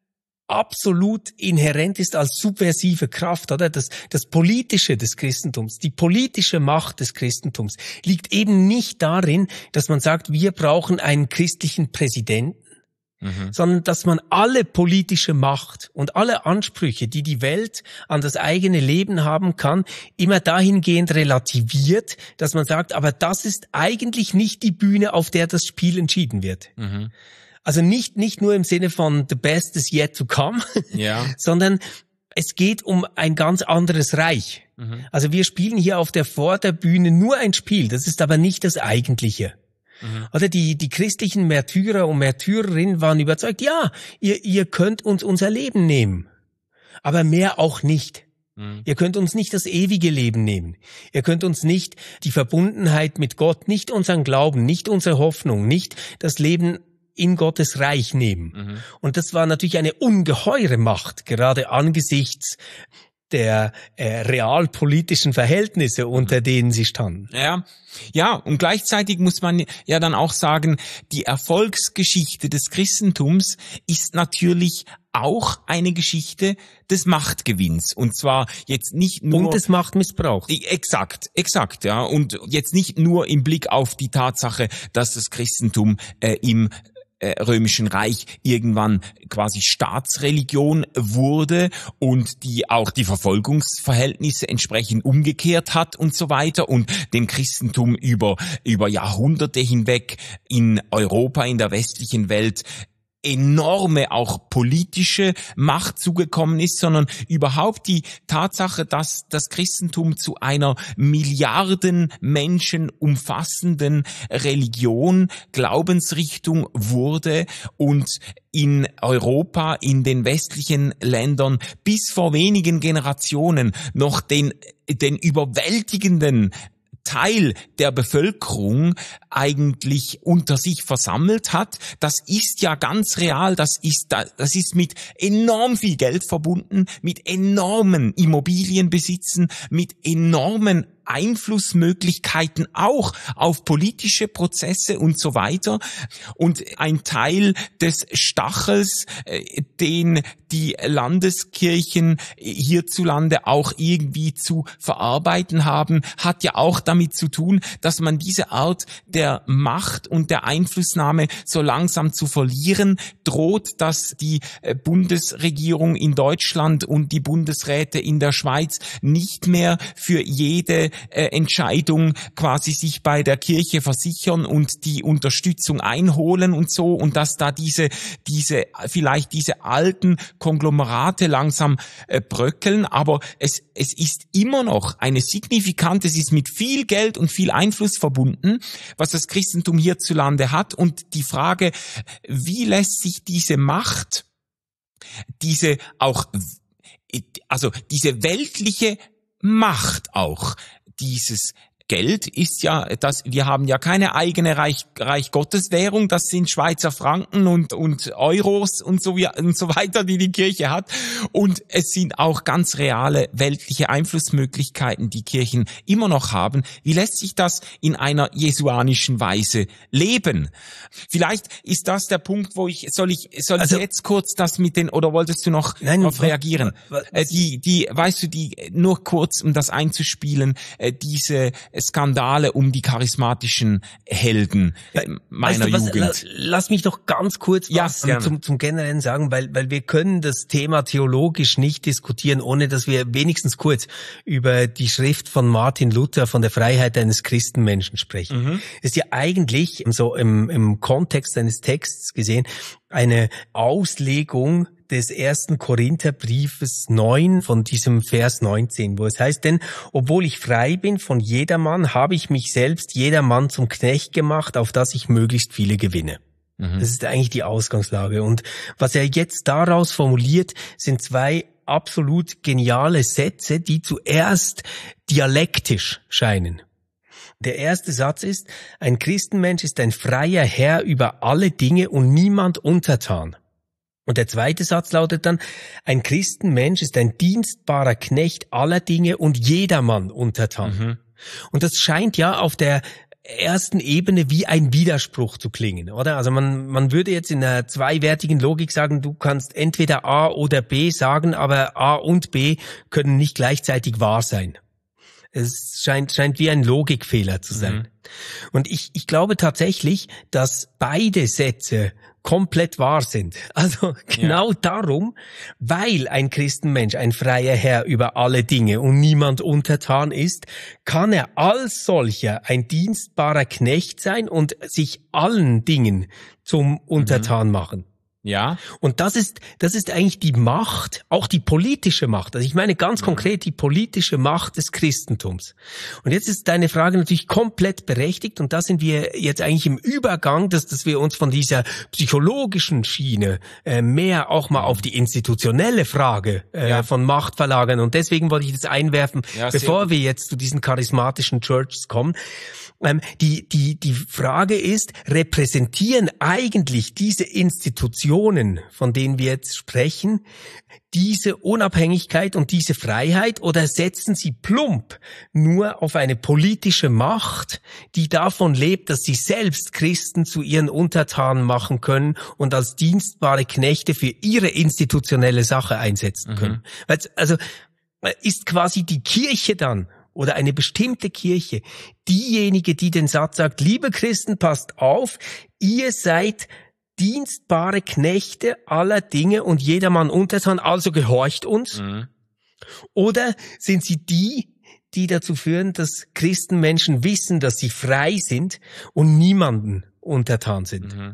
absolut inhärent ist als subversive Kraft, oder? Das, das Politische des Christentums, die politische Macht des Christentums liegt eben nicht darin, dass man sagt, wir brauchen einen christlichen Präsidenten, mhm. sondern dass man alle politische Macht und alle Ansprüche, die die Welt an das eigene Leben haben kann, immer dahingehend relativiert, dass man sagt, aber das ist eigentlich nicht die Bühne, auf der das Spiel entschieden wird. Mhm. Also nicht, nicht nur im Sinne von the best is yet to come, ja. sondern es geht um ein ganz anderes Reich. Mhm. Also wir spielen hier auf der Vorderbühne nur ein Spiel, das ist aber nicht das Eigentliche. Mhm. Oder die, die christlichen Märtyrer und Märtyrerinnen waren überzeugt, ja, ihr, ihr könnt uns unser Leben nehmen, aber mehr auch nicht. Mhm. Ihr könnt uns nicht das ewige Leben nehmen. Ihr könnt uns nicht die Verbundenheit mit Gott, nicht unseren Glauben, nicht unsere Hoffnung, nicht das Leben in Gottes Reich nehmen. Mhm. Und das war natürlich eine ungeheure Macht, gerade angesichts der äh, realpolitischen Verhältnisse, unter denen sie standen. Ja, ja, und gleichzeitig muss man ja dann auch sagen, die Erfolgsgeschichte des Christentums ist natürlich auch eine Geschichte des Machtgewinns, und zwar jetzt nicht nur und des Machtmissbrauchs. Exakt, exakt, ja, und jetzt nicht nur im Blick auf die Tatsache, dass das Christentum äh, im Römischen Reich irgendwann quasi Staatsreligion wurde und die auch die Verfolgungsverhältnisse entsprechend umgekehrt hat und so weiter und dem Christentum über über Jahrhunderte hinweg in Europa, in der westlichen Welt enorme auch politische Macht zugekommen ist, sondern überhaupt die Tatsache, dass das Christentum zu einer Milliarden Menschen umfassenden Religion, Glaubensrichtung wurde und in Europa, in den westlichen Ländern bis vor wenigen Generationen noch den, den überwältigenden Teil der Bevölkerung eigentlich unter sich versammelt hat. Das ist ja ganz real, das ist, das ist mit enorm viel Geld verbunden, mit enormen Immobilienbesitzen, mit enormen Einflussmöglichkeiten auch auf politische Prozesse und so weiter. Und ein Teil des Stachels, den die Landeskirchen hierzulande auch irgendwie zu verarbeiten haben, hat ja auch damit zu tun, dass man diese Art der Macht und der Einflussnahme so langsam zu verlieren droht, dass die Bundesregierung in Deutschland und die Bundesräte in der Schweiz nicht mehr für jede Entscheidung quasi sich bei der Kirche versichern und die Unterstützung einholen und so, und dass da diese diese vielleicht diese alten Konglomerate langsam äh, bröckeln, aber es es ist immer noch eine signifikante, es ist mit viel Geld und viel Einfluss verbunden, was das Christentum hierzulande hat, und die Frage, wie lässt sich diese Macht, diese auch, also diese weltliche Macht auch, dieses Geld ist ja, das, wir haben ja keine eigene Reich, Reich Gottes Währung, das sind Schweizer Franken und, und Euros und so, wie, und so weiter, die die Kirche hat. Und es sind auch ganz reale weltliche Einflussmöglichkeiten, die Kirchen immer noch haben. Wie lässt sich das in einer jesuanischen Weise leben? Vielleicht ist das der Punkt, wo ich, soll ich, soll also, ich jetzt kurz das mit den, oder wolltest du noch nein, darauf was, reagieren? Was, was, äh, die, die, weißt du, die, nur kurz, um das einzuspielen, äh, diese Skandale um die charismatischen Helden äh, meiner weißt du, Jugend. Was, lass mich doch ganz kurz ja, was zum, zum Generellen sagen, weil, weil wir können das Thema theologisch nicht diskutieren, ohne dass wir wenigstens kurz über die Schrift von Martin Luther von der Freiheit eines Christenmenschen sprechen. Mhm. Ist ja eigentlich so im, im Kontext eines Texts gesehen eine Auslegung des ersten Korintherbriefes neun von diesem Vers neunzehn, wo es heißt, denn obwohl ich frei bin von jedermann, habe ich mich selbst jedermann zum Knecht gemacht, auf dass ich möglichst viele gewinne. Mhm. Das ist eigentlich die Ausgangslage. Und was er jetzt daraus formuliert, sind zwei absolut geniale Sätze, die zuerst dialektisch scheinen. Der erste Satz ist, ein Christenmensch ist ein freier Herr über alle Dinge und niemand untertan. Und der zweite Satz lautet dann, ein Christenmensch ist ein dienstbarer Knecht aller Dinge und jedermann untertan. Mhm. Und das scheint ja auf der ersten Ebene wie ein Widerspruch zu klingen, oder? Also man, man würde jetzt in einer zweiwertigen Logik sagen, du kannst entweder A oder B sagen, aber A und B können nicht gleichzeitig wahr sein. Es scheint, scheint wie ein Logikfehler zu sein. Mhm. Und ich, ich glaube tatsächlich, dass beide Sätze komplett wahr sind. Also genau ja. darum, weil ein Christenmensch ein freier Herr über alle Dinge und niemand untertan ist, kann er als solcher ein dienstbarer Knecht sein und sich allen Dingen zum Untertan mhm. machen. Ja. Und das ist, das ist eigentlich die Macht, auch die politische Macht. Also ich meine ganz konkret die politische Macht des Christentums. Und jetzt ist deine Frage natürlich komplett berechtigt, und da sind wir jetzt eigentlich im Übergang, dass, dass wir uns von dieser psychologischen Schiene äh, mehr auch mal auf die institutionelle Frage äh, ja. von Macht verlagern. Und deswegen wollte ich das einwerfen, ja, bevor wir jetzt zu diesen charismatischen Churches kommen. Ähm, die, die, die Frage ist, repräsentieren eigentlich diese Institutionen, von denen wir jetzt sprechen, diese Unabhängigkeit und diese Freiheit, oder setzen sie plump nur auf eine politische Macht, die davon lebt, dass sie selbst Christen zu ihren Untertanen machen können und als dienstbare Knechte für ihre institutionelle Sache einsetzen können? Mhm. Also ist quasi die Kirche dann, oder eine bestimmte Kirche, diejenige, die den Satz sagt, liebe Christen, passt auf, ihr seid dienstbare Knechte aller Dinge und jedermann untertan, also gehorcht uns? Mhm. Oder sind sie die, die dazu führen, dass Christenmenschen wissen, dass sie frei sind und niemanden untertan sind? Mhm.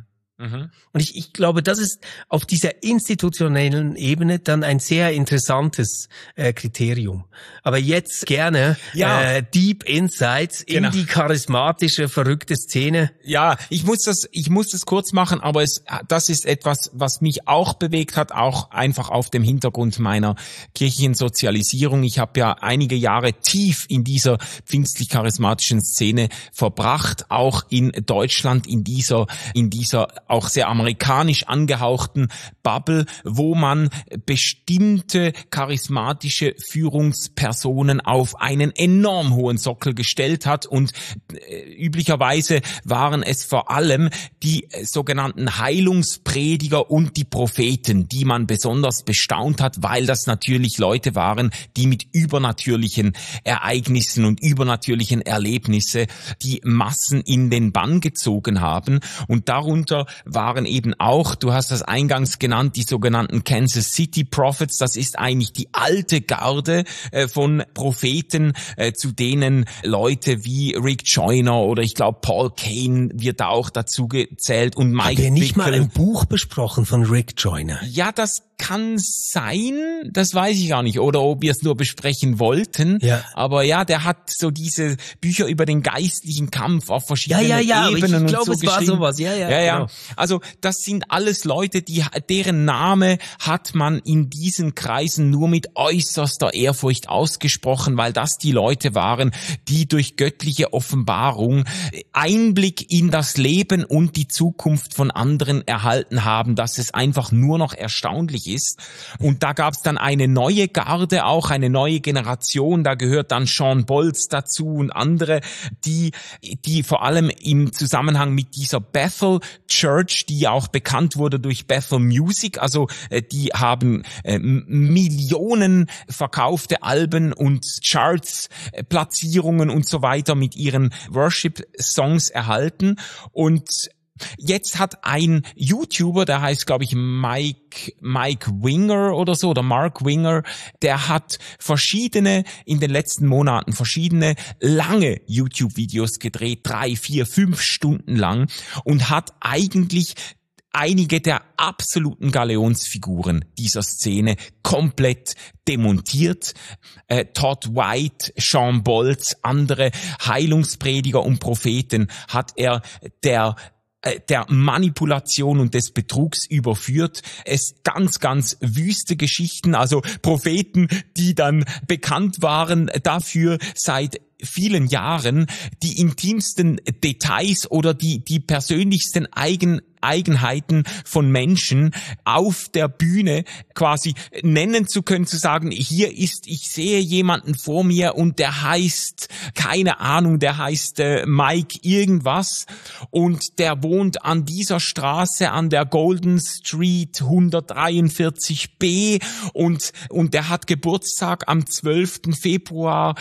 Mhm. Und ich, ich glaube, das ist auf dieser institutionellen Ebene dann ein sehr interessantes äh, Kriterium. Aber jetzt gerne ja. äh, Deep Insights genau. in die charismatische, verrückte Szene. Ja, ich muss das, ich muss das kurz machen, aber es, das ist etwas, was mich auch bewegt hat, auch einfach auf dem Hintergrund meiner kirchlichen Sozialisierung. Ich habe ja einige Jahre tief in dieser pfingstlich-charismatischen Szene verbracht, auch in Deutschland, in dieser, in dieser auch sehr amerikanisch angehauchten Bubble, wo man bestimmte charismatische Führungspersonen auf einen enorm hohen Sockel gestellt hat und äh, üblicherweise waren es vor allem die äh, sogenannten Heilungsprediger und die Propheten, die man besonders bestaunt hat, weil das natürlich Leute waren, die mit übernatürlichen Ereignissen und übernatürlichen Erlebnisse die Massen in den Bann gezogen haben. Und darunter waren eben auch, du hast das eingangs genannt, die sogenannten Kansas City Prophets. Das ist eigentlich die alte Garde äh, von Propheten, äh, zu denen Leute wie Rick Joyner oder ich glaube Paul Cain wird da auch dazu gezählt und Mike Habt ihr nicht Bickle. Mal ein Buch besprochen von Rick Joyner? Ja, das kann sein, das weiß ich gar nicht, oder ob wir es nur besprechen wollten, ja. aber ja, der hat so diese Bücher über den geistlichen Kampf auf verschiedenen ja, ja, ja, Ebenen ich, ich glaub, und so es war sowas. Ja, ja, ja, ja. Genau. Also das sind alles Leute, die deren Name hat man in diesen Kreisen nur mit äußerster Ehrfurcht ausgesprochen, weil das die Leute waren, die durch göttliche Offenbarung Einblick in das Leben und die Zukunft von anderen erhalten haben, dass es einfach nur noch erstaunlich ist. Und da gab es dann eine neue Garde, auch eine neue Generation, da gehört dann Sean Bolz dazu und andere, die die vor allem im Zusammenhang mit dieser Bethel Church, die auch bekannt wurde durch Bethel Music, also äh, die haben äh, Millionen verkaufte Alben und Charts, äh, Platzierungen und so weiter mit ihren Worship-Songs erhalten. Und jetzt hat ein YouTuber, der heißt, glaube ich, Mike, Mike Winger oder so, oder Mark Winger, der hat verschiedene, in den letzten Monaten, verschiedene lange YouTube-Videos gedreht, drei, vier, fünf Stunden lang und hat eigentlich einige der absoluten Galionsfiguren dieser Szene komplett demontiert. Äh, Todd White, Sean Bolz, andere Heilungsprediger und Propheten hat er der der Manipulation und des Betrugs überführt. Es ganz, ganz wüste Geschichten, also Propheten, die dann bekannt waren dafür seit vielen Jahren, die intimsten Details oder die, die persönlichsten Eigen Eigenheiten von Menschen auf der Bühne quasi nennen zu können, zu sagen, hier ist, ich sehe jemanden vor mir und der heißt, keine Ahnung, der heißt äh, Mike irgendwas und der wohnt an dieser Straße an der Golden Street hundertdreiundvierzig b und, und der hat Geburtstag am zwölften Februar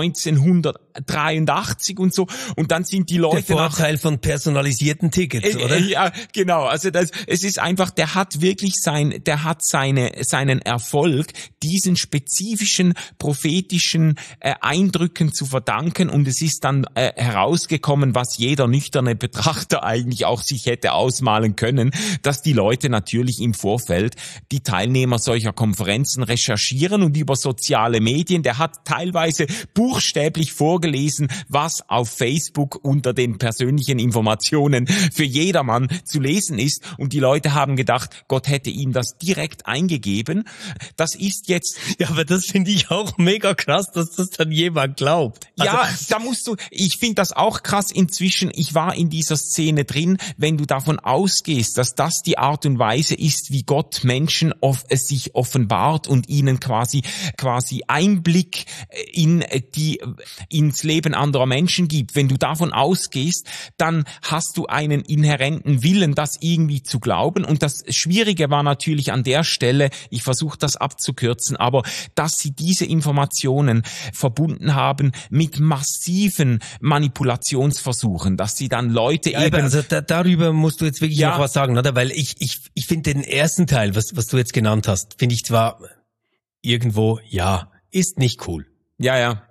neunzehnhundertdreiundachtzig und so und dann sind die Leute... Der Vorteil nach, von personalisierten Tickets, äh, oder? Äh, ja, genau, also das, es ist einfach, der hat wirklich sein, der hat seine, seinen Erfolg diesen spezifischen prophetischen äh, Eindrücken zu verdanken und es ist dann äh, herausgekommen, was jeder nüchterne Betrachter eigentlich auch sich hätte ausmalen können, dass die Leute natürlich im Vorfeld die Teilnehmer solcher Konferenzen recherchieren und über soziale Medien, der hat teilweise buchstäblich vorgelesen, was auf Facebook unter den persönlichen Informationen für jedermann zu lesen ist und die Leute haben gedacht, Gott hätte ihnen das direkt eingegeben. Das ist jetzt... Ja, aber das finde ich auch mega krass, dass das dann jemand glaubt. Also, ja, da musst du... Ich finde das auch krass inzwischen. Ich war in dieser Szene drin, wenn du davon ausgehst, dass das die Art und Weise ist, wie Gott Menschen off, sich offenbart und ihnen quasi quasi Einblick in die ins Leben anderer Menschen gibt. Wenn du davon ausgehst, dann hast du einen inhärenten Willen, das irgendwie zu glauben. Und das Schwierige war natürlich an der Stelle, ich versuche das abzukürzen, aber dass sie diese Informationen verbunden haben mit massiven Manipulationsversuchen, dass sie dann Leute ja, eben... Also da, darüber musst du jetzt wirklich ja. noch was sagen, oder? Weil ich ich ich finde den ersten Teil, was was du jetzt genannt hast, finde ich zwar irgendwo, ja, ist nicht cool. Ja, ja.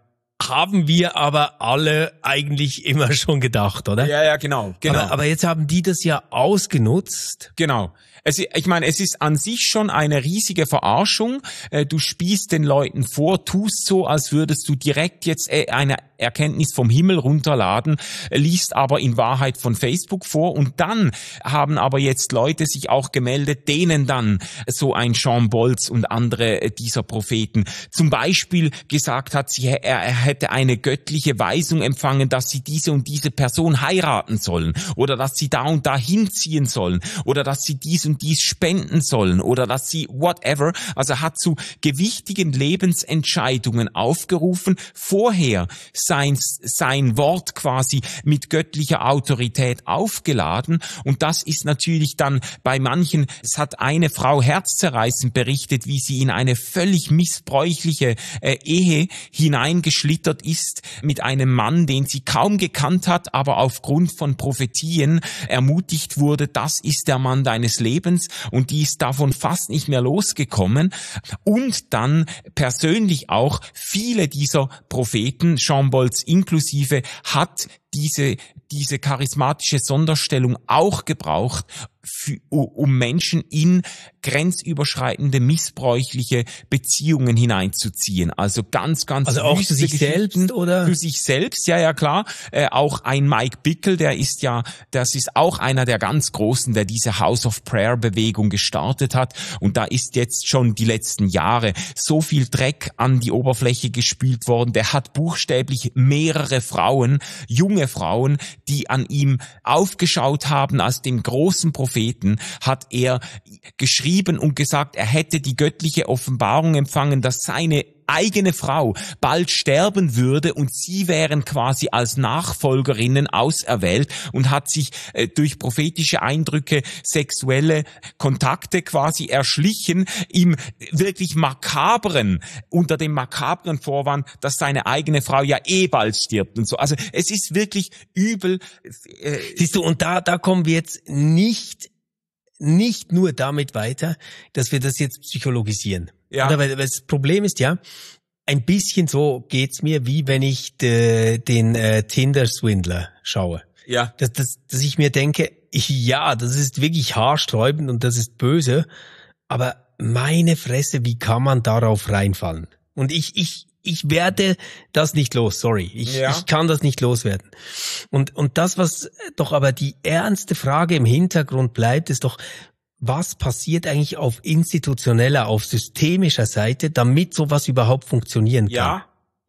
haben wir aber alle eigentlich immer schon gedacht, oder? Ja, ja, genau, genau. Aber, aber jetzt haben die das ja ausgenutzt. Genau. Es, ich meine, es ist an sich schon eine riesige Verarschung. Du spießt den Leuten vor, tust so, als würdest du direkt jetzt eine Erkenntnis vom Himmel runterladen, liest aber in Wahrheit von Facebook vor. Und dann haben aber jetzt Leute sich auch gemeldet, denen dann so ein Jean Bolz und andere dieser Propheten zum Beispiel gesagt hat, sie, er, er hätte eine göttliche Weisung empfangen, dass sie diese und diese Person heiraten sollen oder dass sie da und da hinziehen sollen oder dass sie dies und dies spenden sollen oder dass sie whatever, also hat zu gewichtigen Lebensentscheidungen aufgerufen, vorher sein, sein Wort quasi mit göttlicher Autorität aufgeladen, und das ist natürlich dann bei manchen, es hat eine Frau herzzerreißend berichtet, wie sie in eine völlig missbräuchliche äh, Ehe hineingeschlittert ist mit einem Mann, den sie kaum gekannt hat, aber aufgrund von Prophetien ermutigt wurde, das ist der Mann deines Lebens, und die ist davon fast nicht mehr losgekommen. Und dann persönlich auch viele dieser Propheten, Jean Bolz inklusive, hat diese diese charismatische Sonderstellung auch gebraucht, für, um Menschen in grenzüberschreitende, missbräuchliche Beziehungen hineinzuziehen. Also ganz, ganz Also auch für sich selbst, oder? Für sich selbst, ja, ja, klar. Äh, auch ein Mike Bickle, der ist ja, das ist auch einer der ganz Großen, der diese House of Prayer Bewegung gestartet hat. Und da ist jetzt schon die letzten Jahre so viel Dreck an die Oberfläche gespült worden. Der hat buchstäblich mehrere Frauen, junge Frauen, die an ihm aufgeschaut haben als dem großen Propheten, hat er geschrieben und gesagt, er hätte die göttliche Offenbarung empfangen, dass seine eigene Frau bald sterben würde und sie wären quasi als Nachfolgerinnen auserwählt, und hat sich äh, durch prophetische Eindrücke sexuelle Kontakte quasi erschlichen, im wirklich makabren, unter dem makabren Vorwand, dass seine eigene Frau ja eh bald stirbt und so. Also es ist wirklich übel. Äh, Siehst du, und da, da kommen wir jetzt nicht nicht nur damit weiter, dass wir das jetzt psychologisieren. Ja. Oder, weil das Problem ist ja, ein bisschen so geht's mir, wie wenn ich de, den äh, Tinder-Swindler schaue. Ja. Dass, dass, dass ich mir denke, ja, das ist wirklich haarsträubend und das ist böse, aber meine Fresse, wie kann man darauf reinfallen? Und ich, ich, ich werde das nicht los, sorry. Ich, ja. ich kann das nicht loswerden. Und, und das, was doch aber die ernste Frage im Hintergrund bleibt, ist doch, was passiert eigentlich auf institutioneller, auf systemischer Seite, damit sowas überhaupt funktionieren kann? Ja,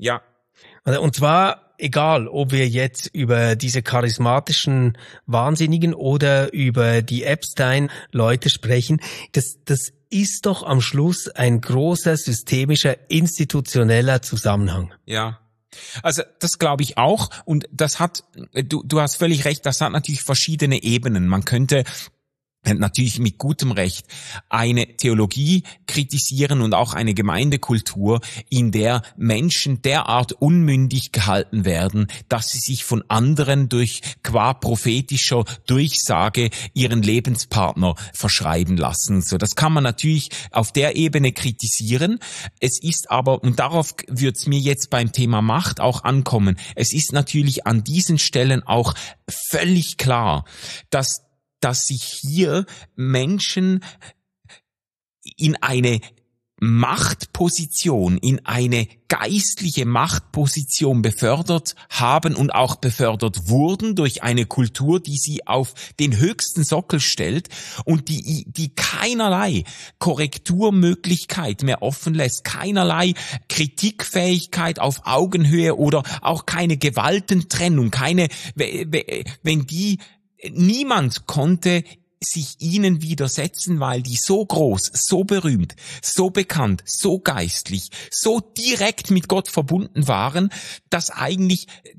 ja. Und zwar, egal, ob wir jetzt über diese charismatischen Wahnsinnigen oder über die Epstein-Leute sprechen, das, das ist doch am Schluss ein großer systemischer, institutioneller Zusammenhang. Ja. Also das glaube ich auch, und das hat, du, du hast völlig recht, das hat natürlich verschiedene Ebenen. Man könnte natürlich mit gutem Recht eine Theologie kritisieren und auch eine Gemeindekultur, in der Menschen derart unmündig gehalten werden, dass sie sich von anderen durch qua prophetischer Durchsage ihren Lebenspartner verschreiben lassen. So, das kann man natürlich auf der Ebene kritisieren. Es ist aber, und darauf wird es mir jetzt beim Thema Macht auch ankommen, es ist natürlich an diesen Stellen auch völlig klar, dass dass sich hier Menschen in eine Machtposition, in eine geistliche Machtposition befördert haben und auch befördert wurden durch eine Kultur, die sie auf den höchsten Sockel stellt und die, die keinerlei Korrekturmöglichkeit mehr offen lässt, keinerlei Kritikfähigkeit auf Augenhöhe oder auch keine Gewaltentrennung, keine, wenn die niemand konnte sich ihnen widersetzen, weil die so groß, so berühmt, so bekannt, so geistlich, so direkt mit Gott verbunden waren, dass eigentlich das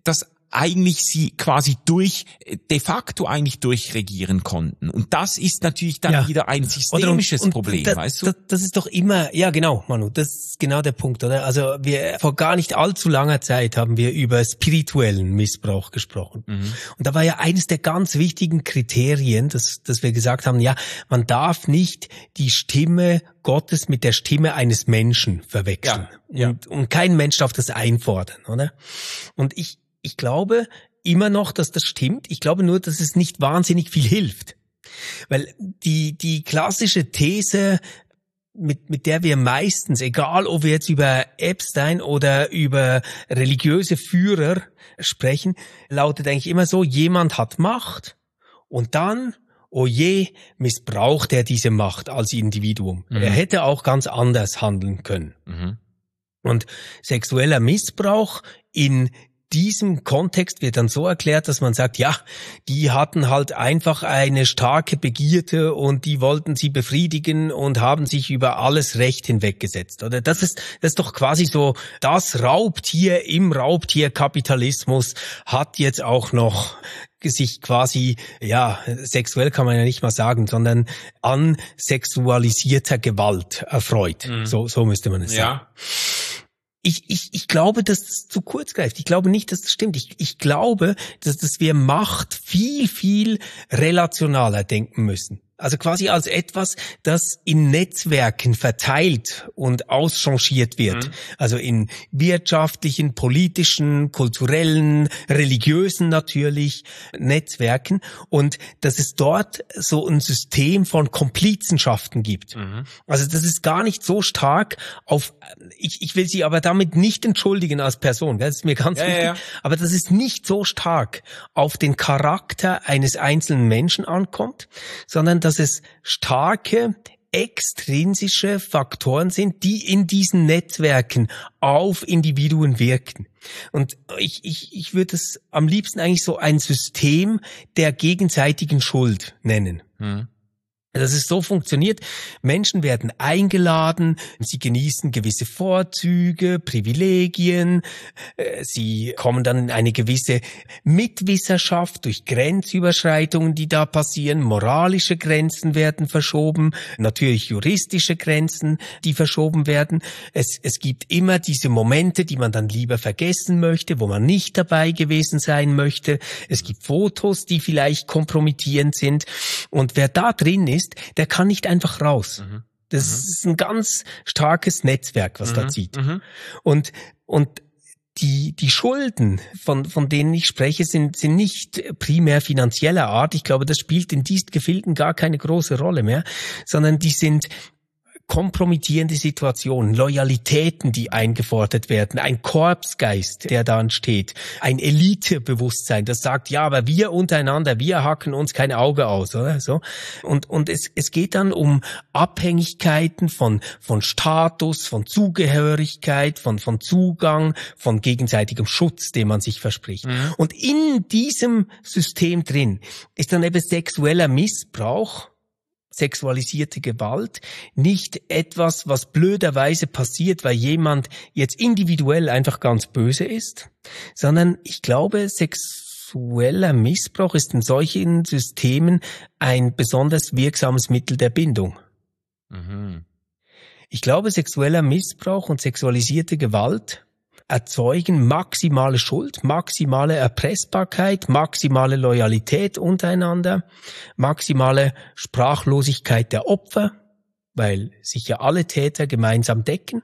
eigentlich sie quasi durch, de facto eigentlich durchregieren konnten. Und das ist natürlich dann ja. wieder ein systemisches und, und Problem, da, weißt du? Das, das ist doch immer, ja genau, Manu, das ist genau der Punkt, oder? Also wir, vor gar nicht allzu langer Zeit haben wir über spirituellen Missbrauch gesprochen. Mhm. Und da war ja eines der ganz wichtigen Kriterien, dass, dass wir gesagt haben, ja, man darf nicht die Stimme Gottes mit der Stimme eines Menschen verwechseln. Ja, ja. Und, und kein Mensch darf das einfordern, oder? Und ich Ich glaube immer noch, dass das stimmt. Ich glaube nur, dass es nicht wahnsinnig viel hilft. Weil die, die klassische These, mit, mit der wir meistens, egal ob wir jetzt über Epstein oder über religiöse Führer sprechen, lautet eigentlich immer so, jemand hat Macht und dann, oh je, missbraucht er diese Macht als Individuum. Mhm. Er hätte auch ganz anders handeln können. Mhm. Und sexueller Missbrauch in diesem Kontext wird dann so erklärt, dass man sagt, ja, die hatten halt einfach eine starke Begierde und die wollten sie befriedigen und haben sich über alles Recht hinweggesetzt. Oder das ist, das ist doch quasi so, das Raubtier im Raubtierkapitalismus hat jetzt auch noch sich quasi, ja, sexuell kann man ja nicht mal sagen, sondern an sexualisierter Gewalt erfreut. Mhm. So, so müsste man es ja. sagen. Ich, ich, ich glaube, dass das zu kurz greift. Ich glaube nicht, dass das stimmt. Ich, ich glaube, dass, dass wir Macht viel, viel relationaler denken müssen. Also quasi als etwas, das in Netzwerken verteilt und auschangiert wird. Mhm. Also in wirtschaftlichen, politischen, kulturellen, religiösen natürlich Netzwerken. Und dass es dort so ein System von Komplizenschaften gibt. Mhm. Also das ist gar nicht so stark auf, ich, ich will sie aber damit nicht entschuldigen als Person, das ist mir ganz ja, wichtig, ja, ja. aber das ist nicht so stark auf den Charakter eines einzelnen Menschen ankommt, sondern dass es starke extrinsische Faktoren sind, die in diesen Netzwerken auf Individuen wirken. Und ich, ich, ich würde es am liebsten eigentlich so ein System der gegenseitigen Schuld nennen. Hm. Dass es so funktioniert, Menschen werden eingeladen, sie genießen gewisse Vorzüge, Privilegien, sie kommen dann in eine gewisse Mitwisserschaft durch Grenzüberschreitungen, die da passieren, moralische Grenzen werden verschoben, natürlich juristische Grenzen, die verschoben werden. Es, es gibt immer diese Momente, die man dann lieber vergessen möchte, wo man nicht dabei gewesen sein möchte. Es gibt Fotos, die vielleicht kompromittierend sind, und wer da drin ist, der kann nicht einfach raus. Mhm. Das mhm. ist ein ganz starkes Netzwerk, was mhm. da zieht. Mhm. Und, und die, die Schulden, von, von denen ich spreche, sind, sind nicht primär finanzieller Art. Ich glaube, das spielt in diesen Gefilden gar keine große Rolle mehr, sondern die sind kompromittierende Situationen, Loyalitäten, die eingefordert werden, ein Korpsgeist, der da entsteht, ein Elitebewusstsein, das sagt, ja, aber wir untereinander, wir hacken uns kein Auge aus, oder so. Und und es es geht dann um Abhängigkeiten von von Status, von Zugehörigkeit, von von Zugang, von gegenseitigem Schutz, den man sich verspricht. Mhm. Und in diesem System drin ist dann eben sexueller Missbrauch, sexualisierte Gewalt nicht etwas, was blöderweise passiert, weil jemand jetzt individuell einfach ganz böse ist, sondern ich glaube, sexueller Missbrauch ist in solchen Systemen ein besonders wirksames Mittel der Bindung. Mhm. Ich glaube, sexueller Missbrauch und sexualisierte Gewalt erzeugen maximale Schuld, maximale Erpressbarkeit, maximale Loyalität untereinander, maximale Sprachlosigkeit der Opfer, weil sich ja alle Täter gemeinsam decken.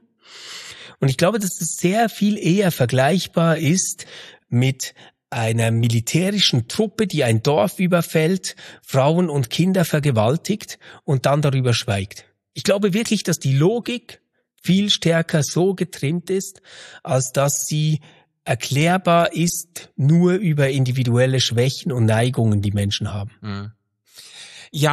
Und ich glaube, dass das sehr viel eher vergleichbar ist mit einer militärischen Truppe, die ein Dorf überfällt, Frauen und Kinder vergewaltigt und dann darüber schweigt. Ich glaube wirklich, dass die Logik viel stärker so getrimmt ist, als dass sie erklärbar ist nur über individuelle Schwächen und Neigungen, die Menschen haben. Ja,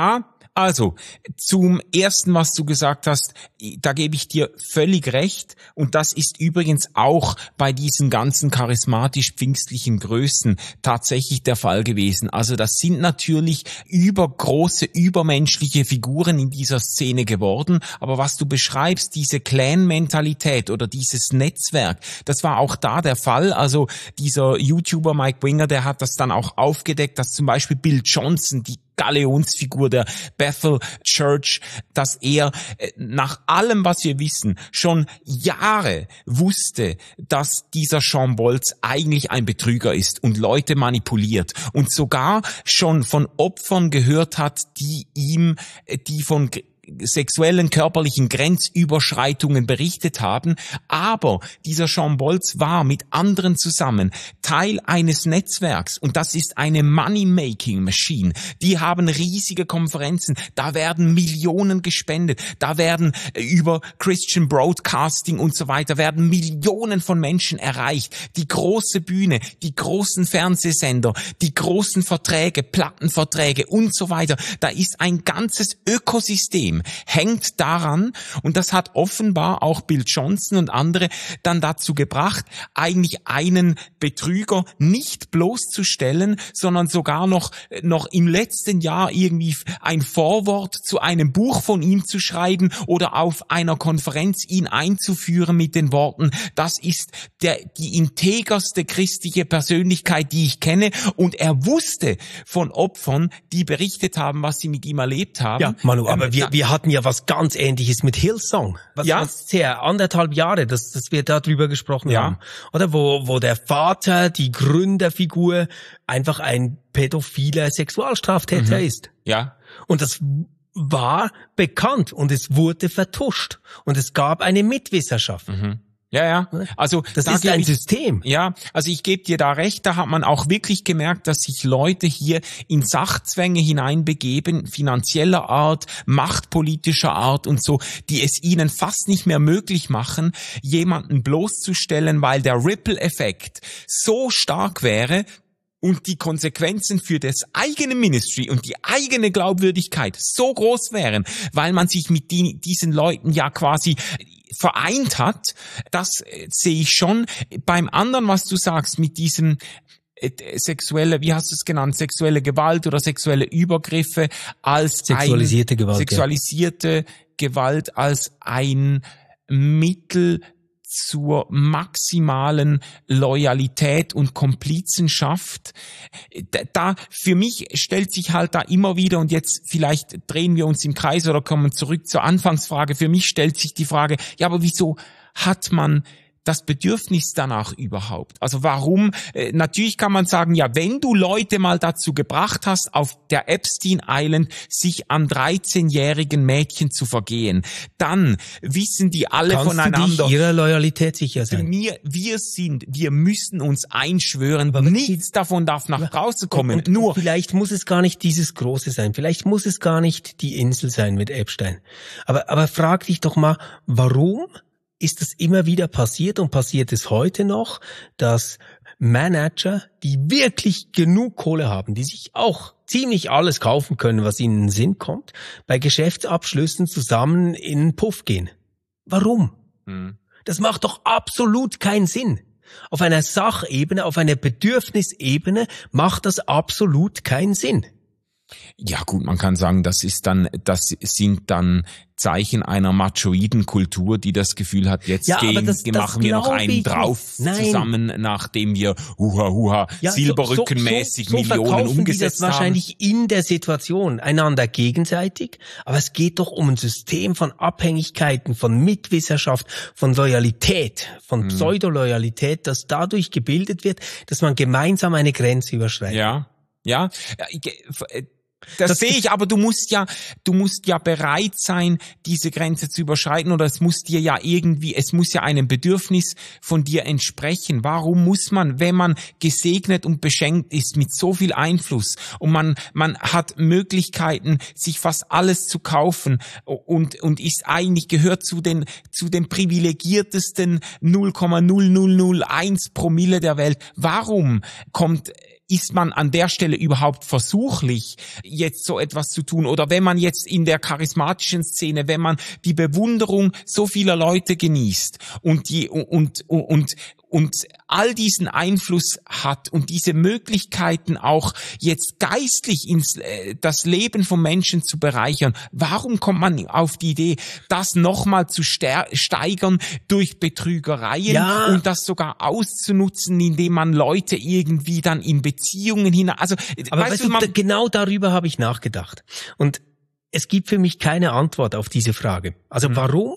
Also, zum ersten, was du gesagt hast, da gebe ich dir völlig recht. Und das ist übrigens auch bei diesen ganzen charismatisch-pfingstlichen Größen tatsächlich der Fall gewesen. Also das sind natürlich übergroße, übermenschliche Figuren in dieser Szene geworden. Aber was du beschreibst, diese Clan-Mentalität oder dieses Netzwerk, das war auch da der Fall. Also dieser YouTuber Mike Winger, der hat das dann auch aufgedeckt, dass zum Beispiel Bill Johnson, die Galionsfigur der Bethel Church, dass er nach allem, was wir wissen, schon Jahre wusste, dass dieser Shawn Bolz eigentlich ein Betrüger ist und Leute manipuliert und sogar schon von Opfern gehört hat, die ihm, die von sexuellen, körperlichen Grenzüberschreitungen berichtet haben, aber dieser Shawn Bolz war mit anderen zusammen Teil eines Netzwerks und das ist eine Money-Making-Machine. Die haben riesige Konferenzen, da werden Millionen gespendet, da werden über Christian Broadcasting und so weiter, werden Millionen von Menschen erreicht. Die große Bühne, die großen Fernsehsender, die großen Verträge, Plattenverträge und so weiter, da ist ein ganzes Ökosystem, hängt daran und das hat offenbar auch Bill Johnson und andere dann dazu gebracht, eigentlich einen Betrüger nicht bloßzustellen, sondern sogar noch noch im letzten Jahr irgendwie ein Vorwort zu einem Buch von ihm zu schreiben oder auf einer Konferenz ihn einzuführen mit den Worten, das ist der die integerste christliche Persönlichkeit, die ich kenne, und er wusste von Opfern, die berichtet haben, was sie mit ihm erlebt haben. Ja, Manu, aber ähm, wir, wir hatten ja was ganz Ähnliches mit Hillsong. Was ja. was her, anderthalb Jahre, dass, dass wir da drüber gesprochen ja. haben. Oder wo, wo der Vater, die Gründerfigur, einfach ein pädophiler Sexualstraftäter mhm. ist. Ja. Und das war bekannt und es wurde vertuscht. Und es gab eine Mitwisserschaft. Mhm. Ja, ja. Also das da ist ein ich, System. Ja, also ich gebe dir da recht, da hat man auch wirklich gemerkt, dass sich Leute hier in Sachzwänge hineinbegeben, finanzieller Art, machtpolitischer Art und so, die es ihnen fast nicht mehr möglich machen, jemanden bloßzustellen, weil der Ripple-Effekt so stark wäre, und die Konsequenzen für das eigene Ministry und die eigene Glaubwürdigkeit so groß wären, weil man sich mit die, diesen Leuten ja quasi vereint hat, das sehe ich schon. Beim anderen, was du sagst, mit diesem äh, sexuelle, wie hast du es genannt, sexuelle Gewalt oder sexuelle Übergriffe als sexualisierte ein, Gewalt, sexualisierte ja. Gewalt als ein Mittel zur maximalen Loyalität und Komplizenschaft. Da, für mich stellt sich halt da immer wieder, und jetzt vielleicht drehen wir uns im Kreis oder kommen zurück zur Anfangsfrage, für mich stellt sich die Frage, ja, aber wieso hat man das Bedürfnis danach überhaupt? Also warum? Äh, natürlich kann man sagen, ja, wenn du Leute mal dazu gebracht hast, auf der Epstein Island sich an dreizehnjährigen Mädchen zu vergehen, dann wissen die alle Kannst voneinander. Du dich ihrer Loyalität sicher sein? Wir, wir sind, wir müssen uns einschwören, aber nichts davon darf nach draußen kommen. Und, und, Nur und vielleicht muss es gar nicht dieses Große sein. Vielleicht muss es gar nicht die Insel sein mit Epstein. Aber, aber frag dich doch mal, warum ist es immer wieder passiert und passiert es heute noch, dass Manager, die wirklich genug Kohle haben, die sich auch ziemlich alles kaufen können, was ihnen in den Sinn kommt, bei Geschäftsabschlüssen zusammen in einen Puff gehen? Warum? Hm. Das macht doch absolut keinen Sinn. Auf einer Sachebene, auf einer Bedürfnisebene macht das absolut keinen Sinn. Ja gut, man kann sagen, das ist dann, das sind dann Zeichen einer machoiden Kultur, die das Gefühl hat, jetzt ja, gehen, das, das machen wir noch einen drauf zusammen, nachdem wir huha huha ja, silberrückenmäßig so, so, so Millionen umgesetzt die das haben. Wahrscheinlich in der Situation einander gegenseitig, aber es geht doch um ein System von Abhängigkeiten, von Mitwisserschaft, von Loyalität, von hm. Pseudoloyalität, das dadurch gebildet wird, dass man gemeinsam eine Grenze überschreitet. Ja. Ja, das, das sehe ich, aber du musst ja, du musst ja bereit sein, diese Grenze zu überschreiten, oder es muss dir ja irgendwie, es muss ja einem Bedürfnis von dir entsprechen. Warum muss man, wenn man gesegnet und beschenkt ist mit so viel Einfluss und man, man hat Möglichkeiten, sich fast alles zu kaufen und, und ist eigentlich, gehört zu den, zu den privilegiertesten null Komma null null null eins Promille der Welt. Warum kommt ist man an der Stelle überhaupt versuchlich, jetzt so etwas zu tun, oder wenn man jetzt in der charismatischen Szene, wenn man die Bewunderung so vieler Leute genießt und die und und und, und all diesen Einfluss hat und diese Möglichkeiten auch jetzt geistlich ins äh, das Leben von Menschen zu bereichern, warum kommt man auf die Idee, das nochmal zu steigern durch Betrügereien ja. und das sogar auszunutzen, indem man Leute irgendwie dann in Beziehungen hinein... Also, aber weißt weißt du, du, man, genau darüber habe ich nachgedacht. Und es gibt für mich keine Antwort auf diese Frage. Also Mhm. warum?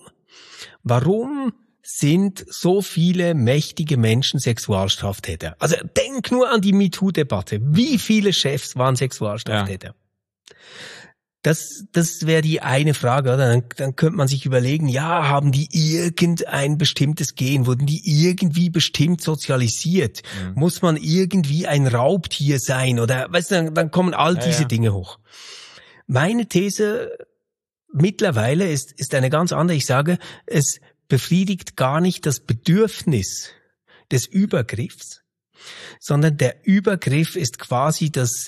Warum sind so viele mächtige Menschen Sexualstraftäter? Also denk nur an die MeToo-Debatte. Wie viele Chefs waren Sexualstraftäter? Ja. Das, das wäre die eine Frage, oder? Dann, dann könnte man sich überlegen, ja, haben die irgendein bestimmtes Gen? Wurden die irgendwie bestimmt sozialisiert? Mhm. Muss man irgendwie ein Raubtier sein? Oder, weißt du, dann, dann kommen all diese ja, ja. Dinge hoch. Meine These mittlerweile ist, ist eine ganz andere. Ich sage, es befriedigt gar nicht das Bedürfnis des Übergriffs, sondern der Übergriff ist quasi das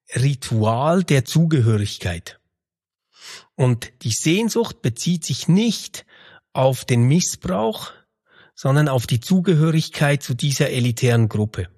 Ritual der Zugehörigkeit. Und die Sehnsucht bezieht sich nicht auf den Missbrauch, sondern auf die Zugehörigkeit zu dieser elitären Gruppe.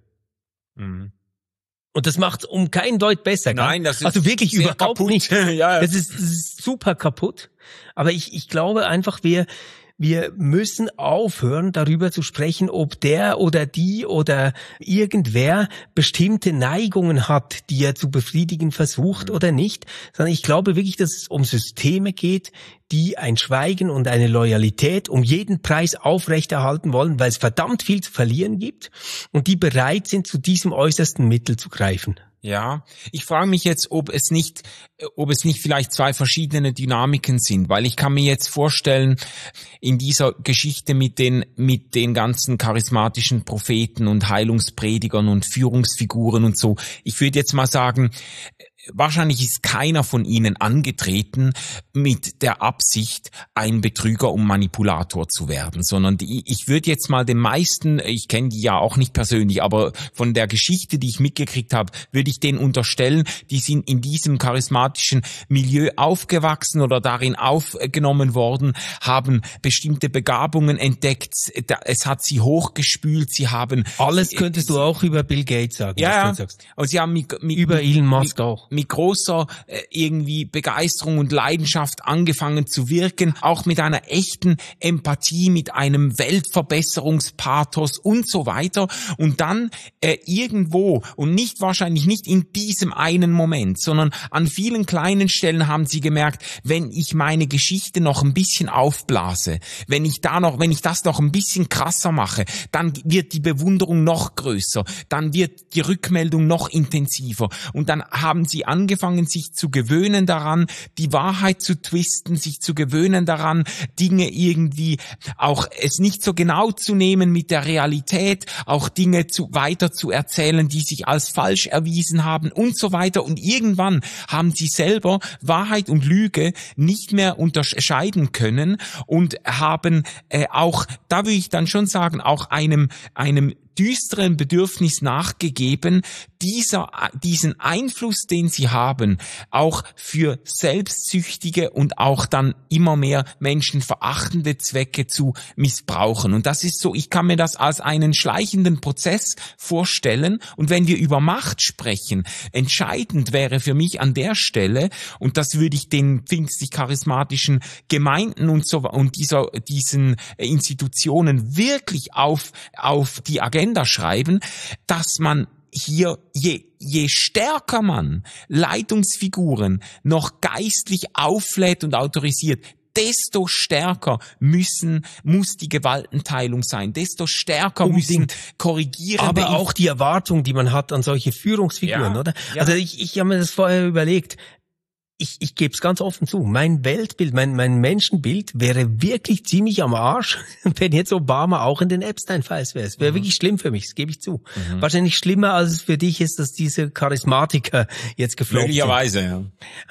Mhm. Und das macht um keinen Deut besser. Nein, das ist also wirklich überhaupt kaputt. nicht. ja, ja. Das ist, das ist super kaputt. Aber ich, ich glaube einfach, wir Wir müssen aufhören, darüber zu sprechen, ob der oder die oder irgendwer bestimmte Neigungen hat, die er zu befriedigen versucht oder nicht, sondern ich glaube wirklich, dass es um Systeme geht, die ein Schweigen und eine Loyalität um jeden Preis aufrechterhalten wollen, weil es verdammt viel zu verlieren gibt und die bereit sind, zu diesem äußersten Mittel zu greifen. Ja, ich frage mich jetzt, ob es nicht, ob es nicht vielleicht zwei verschiedene Dynamiken sind, weil ich kann mir jetzt vorstellen, in dieser Geschichte mit den, mit den ganzen charismatischen Propheten und Heilungspredigern und Führungsfiguren und so, ich würde jetzt mal sagen, wahrscheinlich ist keiner von ihnen angetreten mit der Absicht, ein Betrüger und Manipulator zu werden, sondern die, ich würde jetzt mal den meisten, ich kenne die ja auch nicht persönlich, aber von der Geschichte, die ich mitgekriegt habe, würde ich denen unterstellen, die sind in diesem charismatischen Milieu aufgewachsen oder darin aufgenommen worden, haben bestimmte Begabungen entdeckt, es hat sie hochgespült, sie haben... Alles könntest du auch über Bill Gates sagen. Ja, und sie haben mit, mit, über Elon Musk mit, auch. mit großer äh, irgendwie Begeisterung und Leidenschaft angefangen zu wirken, auch mit einer echten Empathie, mit einem Weltverbesserungspathos und so weiter. Und dann äh, irgendwo, und nicht wahrscheinlich nicht in diesem einen Moment, sondern an vielen kleinen Stellen haben sie gemerkt, wenn ich meine Geschichte noch ein bisschen aufblase, wenn ich da noch, wenn ich das noch ein bisschen krasser mache, dann wird die Bewunderung noch größer, dann wird die Rückmeldung noch intensiver. Und dann haben sie angefangen, sich zu gewöhnen daran, die Wahrheit zu twisten, sich zu gewöhnen daran, Dinge irgendwie auch es nicht so genau zu nehmen mit der Realität, auch Dinge zu, weiter zu erzählen, die sich als falsch erwiesen haben und so weiter. Und irgendwann haben sie selber Wahrheit und Lüge nicht mehr unterscheiden können und haben äh, auch, da würde ich dann schon sagen, auch einem einem düsteren Bedürfnis nachgegeben, dieser, diesen Einfluss, den sie haben, auch für selbstsüchtige und auch dann immer mehr menschenverachtende Zwecke zu missbrauchen. Und das ist so, ich kann mir das als einen schleichenden Prozess vorstellen. Und wenn wir über Macht sprechen, entscheidend wäre für mich an der Stelle, und das würde ich den pfingstlich-charismatischen Gemeinden und so und dieser, diesen Institutionen wirklich auf, auf die Agenda schreiben, dass man hier, je, je stärker man Leitungsfiguren noch geistlich auflädt und autorisiert, desto stärker müssen, muss die Gewaltenteilung sein, desto stärker Unbedingt. müssen korrigierende... Aber auch die Erwartung, die man hat an solche Führungsfiguren, ja, oder? Ja. Also ich, ich habe mir das vorher überlegt. Ich, ich gebe es ganz offen zu, mein Weltbild, mein, mein Menschenbild wäre wirklich ziemlich am Arsch, wenn jetzt Obama auch in den Epstein-Files wäre. Es wäre mhm. wirklich schlimm für mich, das gebe ich zu. Mhm. Wahrscheinlich schlimmer, als es für dich ist, dass diese Charismatiker jetzt geflogen sind. Möglicherweise, ja.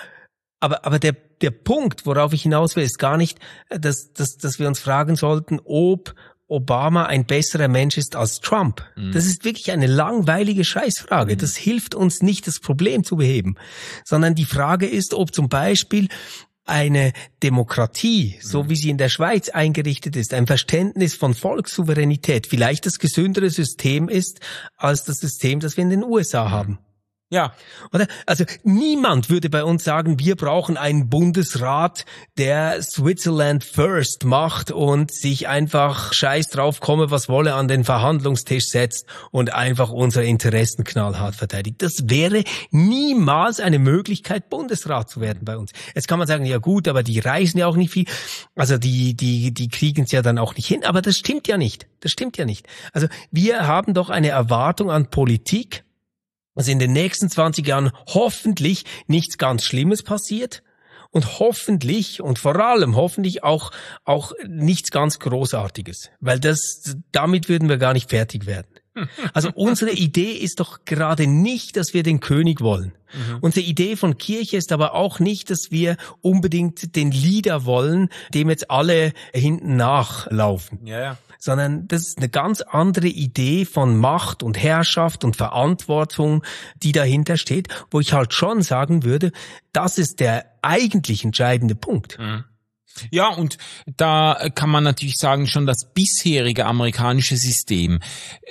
Aber, aber der, der Punkt, worauf ich hinaus will, ist gar nicht, dass, dass, dass wir uns fragen sollten, ob Obama ein besserer Mensch ist als Trump? Mhm. Das ist wirklich eine langweilige Scheißfrage. Mhm. Das hilft uns nicht, das Problem zu beheben, sondern die Frage ist, ob zum Beispiel eine Demokratie, so wie sie in der Schweiz eingerichtet ist, ein Verständnis von Volkssouveränität vielleicht das gesündere System ist als das System, das wir in den U S A haben. Ja. Oder? Also niemand würde bei uns sagen, wir brauchen einen Bundesrat, der Switzerland first macht und sich einfach scheiß drauf komme, was wolle, an den Verhandlungstisch setzt und einfach unsere Interessen knallhart verteidigt. Das wäre niemals eine Möglichkeit, Bundesrat zu werden bei uns. Jetzt kann man sagen, ja gut, aber die reisen ja auch nicht viel. Also die, die, die kriegen es ja dann auch nicht hin. Aber das stimmt ja nicht. Das stimmt ja nicht. Also wir haben doch eine Erwartung an Politik, dass in den nächsten zwanzig Jahren hoffentlich nichts ganz Schlimmes passiert und hoffentlich und vor allem hoffentlich auch auch nichts ganz Großartiges, weil das damit würden wir gar nicht fertig werden. Also unsere Idee ist doch gerade nicht, dass wir den König wollen. Mhm. Unsere Idee von Kirche ist aber auch nicht, dass wir unbedingt den Leader wollen, dem jetzt alle hinten nachlaufen. Ja, ja. Sondern das ist eine ganz andere Idee von Macht und Herrschaft und Verantwortung, die dahinter steht, wo ich halt schon sagen würde, das ist der eigentlich entscheidende Punkt. Mhm. Ja, und da kann man natürlich sagen, schon das bisherige amerikanische System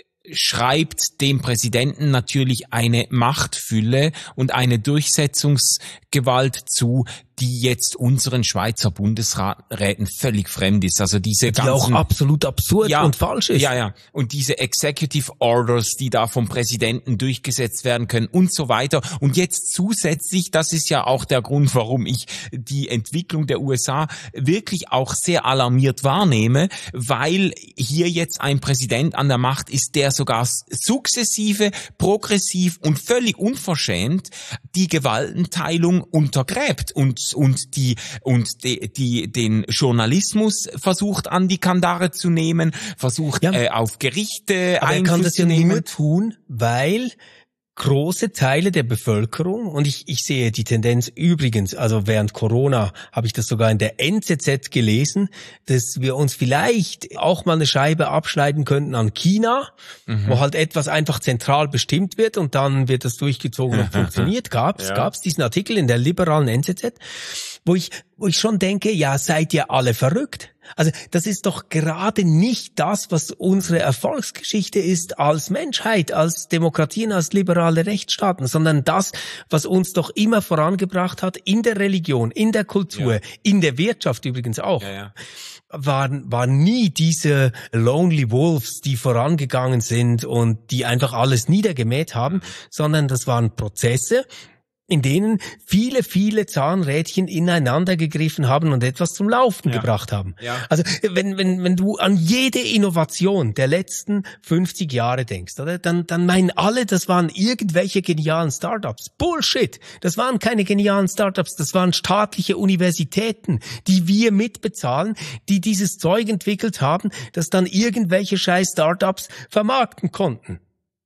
schreibt dem Präsidenten natürlich eine Machtfülle und eine Durchsetzungsgewalt zu, die jetzt unseren Schweizer Bundesräten völlig fremd ist. Also diese die ganzen, auch absolut absurd ja, und falsch ist. Ja, ja. Und diese Executive Orders, die da vom Präsidenten durchgesetzt werden können und so weiter. Und jetzt zusätzlich, das ist ja auch der Grund, warum ich die Entwicklung der U S A wirklich auch sehr alarmiert wahrnehme, weil hier jetzt ein Präsident an der Macht ist, der sogar sukzessive, progressiv und völlig unverschämt die Gewaltenteilung untergräbt und und die und die, die den Journalismus versucht an die Kandare zu nehmen, versucht ja. äh, auf Gerichte Aber Einfluss er kann das zu ja nehmen. nur tun, weil große Teile der Bevölkerung, und ich, ich sehe die Tendenz übrigens, also während Corona habe ich das sogar in der N Z Z gelesen, dass wir uns vielleicht auch mal eine Scheibe abschneiden könnten an China, mhm. wo halt etwas einfach zentral bestimmt wird und dann wird das durchgezogen und funktioniert. Gab's, ja. gab's diesen Artikel in der liberalen N Z Z, wo ich, wo ich schon denke, ja, seid ihr alle verrückt? Also das ist doch gerade nicht das, was unsere Erfolgsgeschichte ist als Menschheit, als Demokratien, als liberale Rechtsstaaten, sondern das, was uns doch immer vorangebracht hat in der Religion, in der Kultur, ja. in der Wirtschaft übrigens auch. Ja, ja. Waren, waren nie diese Lonely Wolves, die vorangegangen sind und die einfach alles niedergemäht haben, sondern das waren Prozesse, in denen viele, viele Zahnrädchen ineinander gegriffen haben und etwas zum Laufen ja. gebracht haben. Ja. Also wenn, wenn, wenn du an jede Innovation der letzten fünfzig Jahre denkst, oder, dann, dann meinen alle, das waren irgendwelche genialen Startups. Bullshit! Das waren keine genialen Startups, das waren staatliche Universitäten, die wir mitbezahlen, die dieses Zeug entwickelt haben, das dann irgendwelche scheiß Startups vermarkten konnten.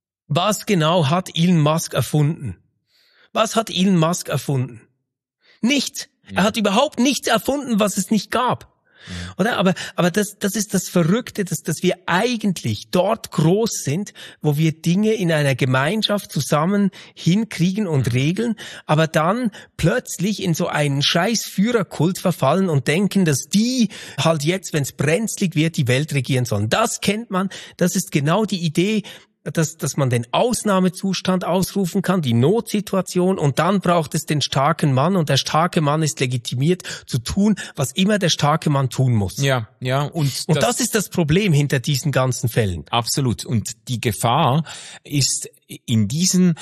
Was genau hat Elon Musk erfunden? Was hat Elon Musk erfunden? Nichts. Ja. Er hat überhaupt nichts erfunden, was es nicht gab. Ja. Oder? Aber, aber das, das ist das Verrückte, dass, dass wir eigentlich dort groß sind, wo wir Dinge in einer Gemeinschaft zusammen hinkriegen und regeln, aber dann plötzlich in so einen scheiß Führerkult verfallen und denken, dass die halt jetzt, wenn es brenzlig wird, die Welt regieren sollen. Das kennt man. Das ist genau die Idee, dass, dass man den Ausnahmezustand ausrufen kann, die Notsituation, und dann braucht es den starken Mann, und der starke Mann ist legitimiert zu tun, was immer der starke Mann tun muss. Ja, ja, und, und das, das ist das Problem hinter diesen ganzen Fällen. Absolut. Und die Gefahr ist in diesen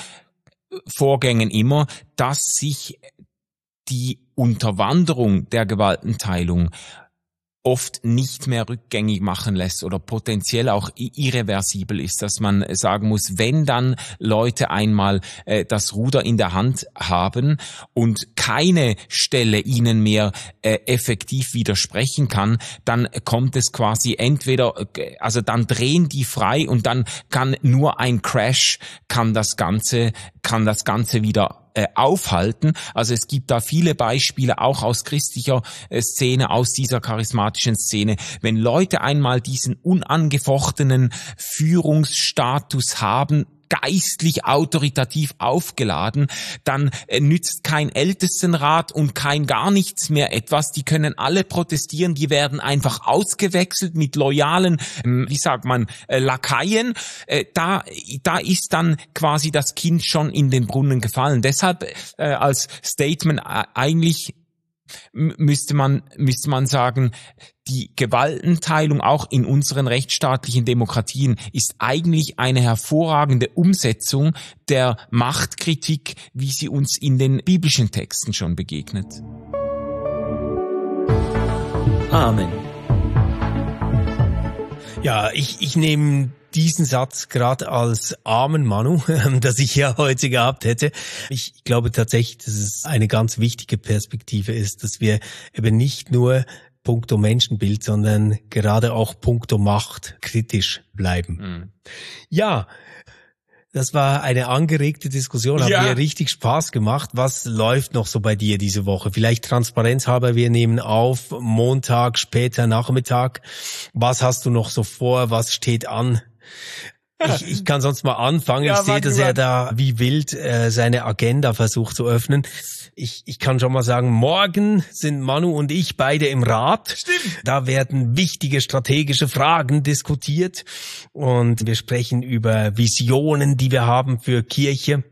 Vorgängen immer, dass sich die Unterwanderung der Gewaltenteilung oft nicht mehr rückgängig machen lässt oder potenziell auch irreversibel ist, dass man sagen muss, wenn dann Leute einmal äh, das Ruder in der Hand haben und keine Stelle ihnen mehr äh, effektiv widersprechen kann, dann kommt es quasi entweder, also dann drehen die frei und dann kann nur ein Crash, kann das Ganze kann das Ganze wieder äh, aufhalten. Also es gibt da viele Beispiele, auch aus christlicher äh, Szene, aus dieser charismatischen Szene. Wenn Leute einmal diesen unangefochtenen Führungsstatus haben, geistlich autoritativ aufgeladen, dann äh, nützt kein Ältestenrat und kein gar nichts mehr etwas. Die können alle protestieren, die werden einfach ausgewechselt mit loyalen, ähm, wie sagt man, äh, Lakaien. Äh, da, da ist dann quasi das Kind schon in den Brunnen gefallen. Deshalb äh, als Statement äh, eigentlich müsste man, müsste man sagen, die Gewaltenteilung auch in unseren rechtsstaatlichen Demokratien ist eigentlich eine hervorragende Umsetzung der Machtkritik, wie sie uns in den biblischen Texten schon begegnet. Amen. Ja, ich, ich nehme diesen Satz gerade als Amen, Manu, das ich ja heute gehabt hätte. Ich glaube tatsächlich, dass es eine ganz wichtige Perspektive ist, dass wir eben nicht nur puncto Menschenbild, sondern gerade auch puncto Macht kritisch bleiben. Mhm. Ja, das war eine angeregte Diskussion, hat ja. mir richtig Spaß gemacht. Was läuft noch so bei dir diese Woche? Vielleicht transparenzhalber, wir nehmen auf, Montag, später Nachmittag. Was hast du noch so vor? Was steht an? Ich, ich kann sonst mal anfangen. Ja, ich sehe, dass er da wie wild äh, seine Agenda versucht zu öffnen. Ich, ich kann schon mal sagen, morgen sind Manu und ich beide im Rat. Stimmt. Da werden wichtige strategische Fragen diskutiert und wir sprechen über Visionen, die wir haben für Kirche.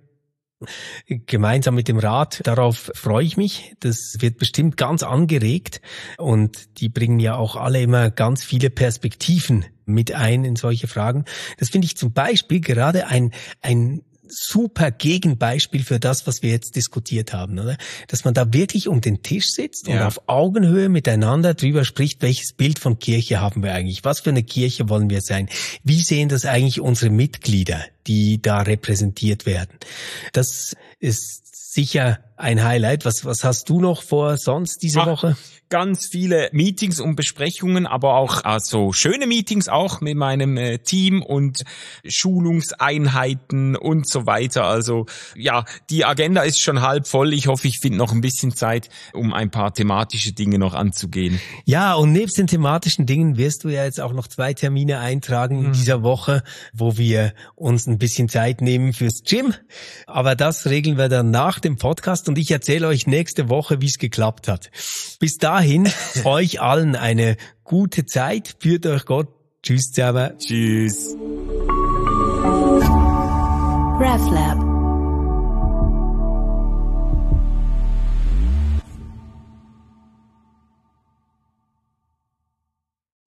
Gemeinsam mit dem Rat, darauf freue ich mich. Das wird bestimmt ganz angeregt und die bringen ja auch alle immer ganz viele Perspektiven mit ein in solche Fragen. Das finde ich zum Beispiel gerade ein ein super Gegenbeispiel für das, was wir jetzt diskutiert haben, oder? Dass man da wirklich um den Tisch sitzt ja. und auf Augenhöhe miteinander drüber spricht, welches Bild von Kirche haben wir eigentlich? Was für eine Kirche wollen wir sein? Wie sehen das eigentlich unsere Mitglieder, die da repräsentiert werden? Das ist sicher ein Highlight. Was, was hast du noch vor sonst diese Ach. Woche? Ganz viele Meetings und Besprechungen, aber auch also schöne Meetings auch mit meinem äh, Team und Schulungseinheiten und so weiter. Also ja, die Agenda ist schon halb voll. Ich hoffe, ich finde noch ein bisschen Zeit, um ein paar thematische Dinge noch anzugehen. Ja, und nebst den thematischen Dingen wirst du ja jetzt auch noch zwei Termine eintragen in mhm. dieser Woche, wo wir uns ein bisschen Zeit nehmen fürs Gym. Aber das regeln wir dann nach dem Podcast und ich erzähle euch nächste Woche, wie es geklappt hat. Bis dahin euch allen eine gute Zeit. Führt euch Gott. Tschüss zusammen. Tschüss. RefLab.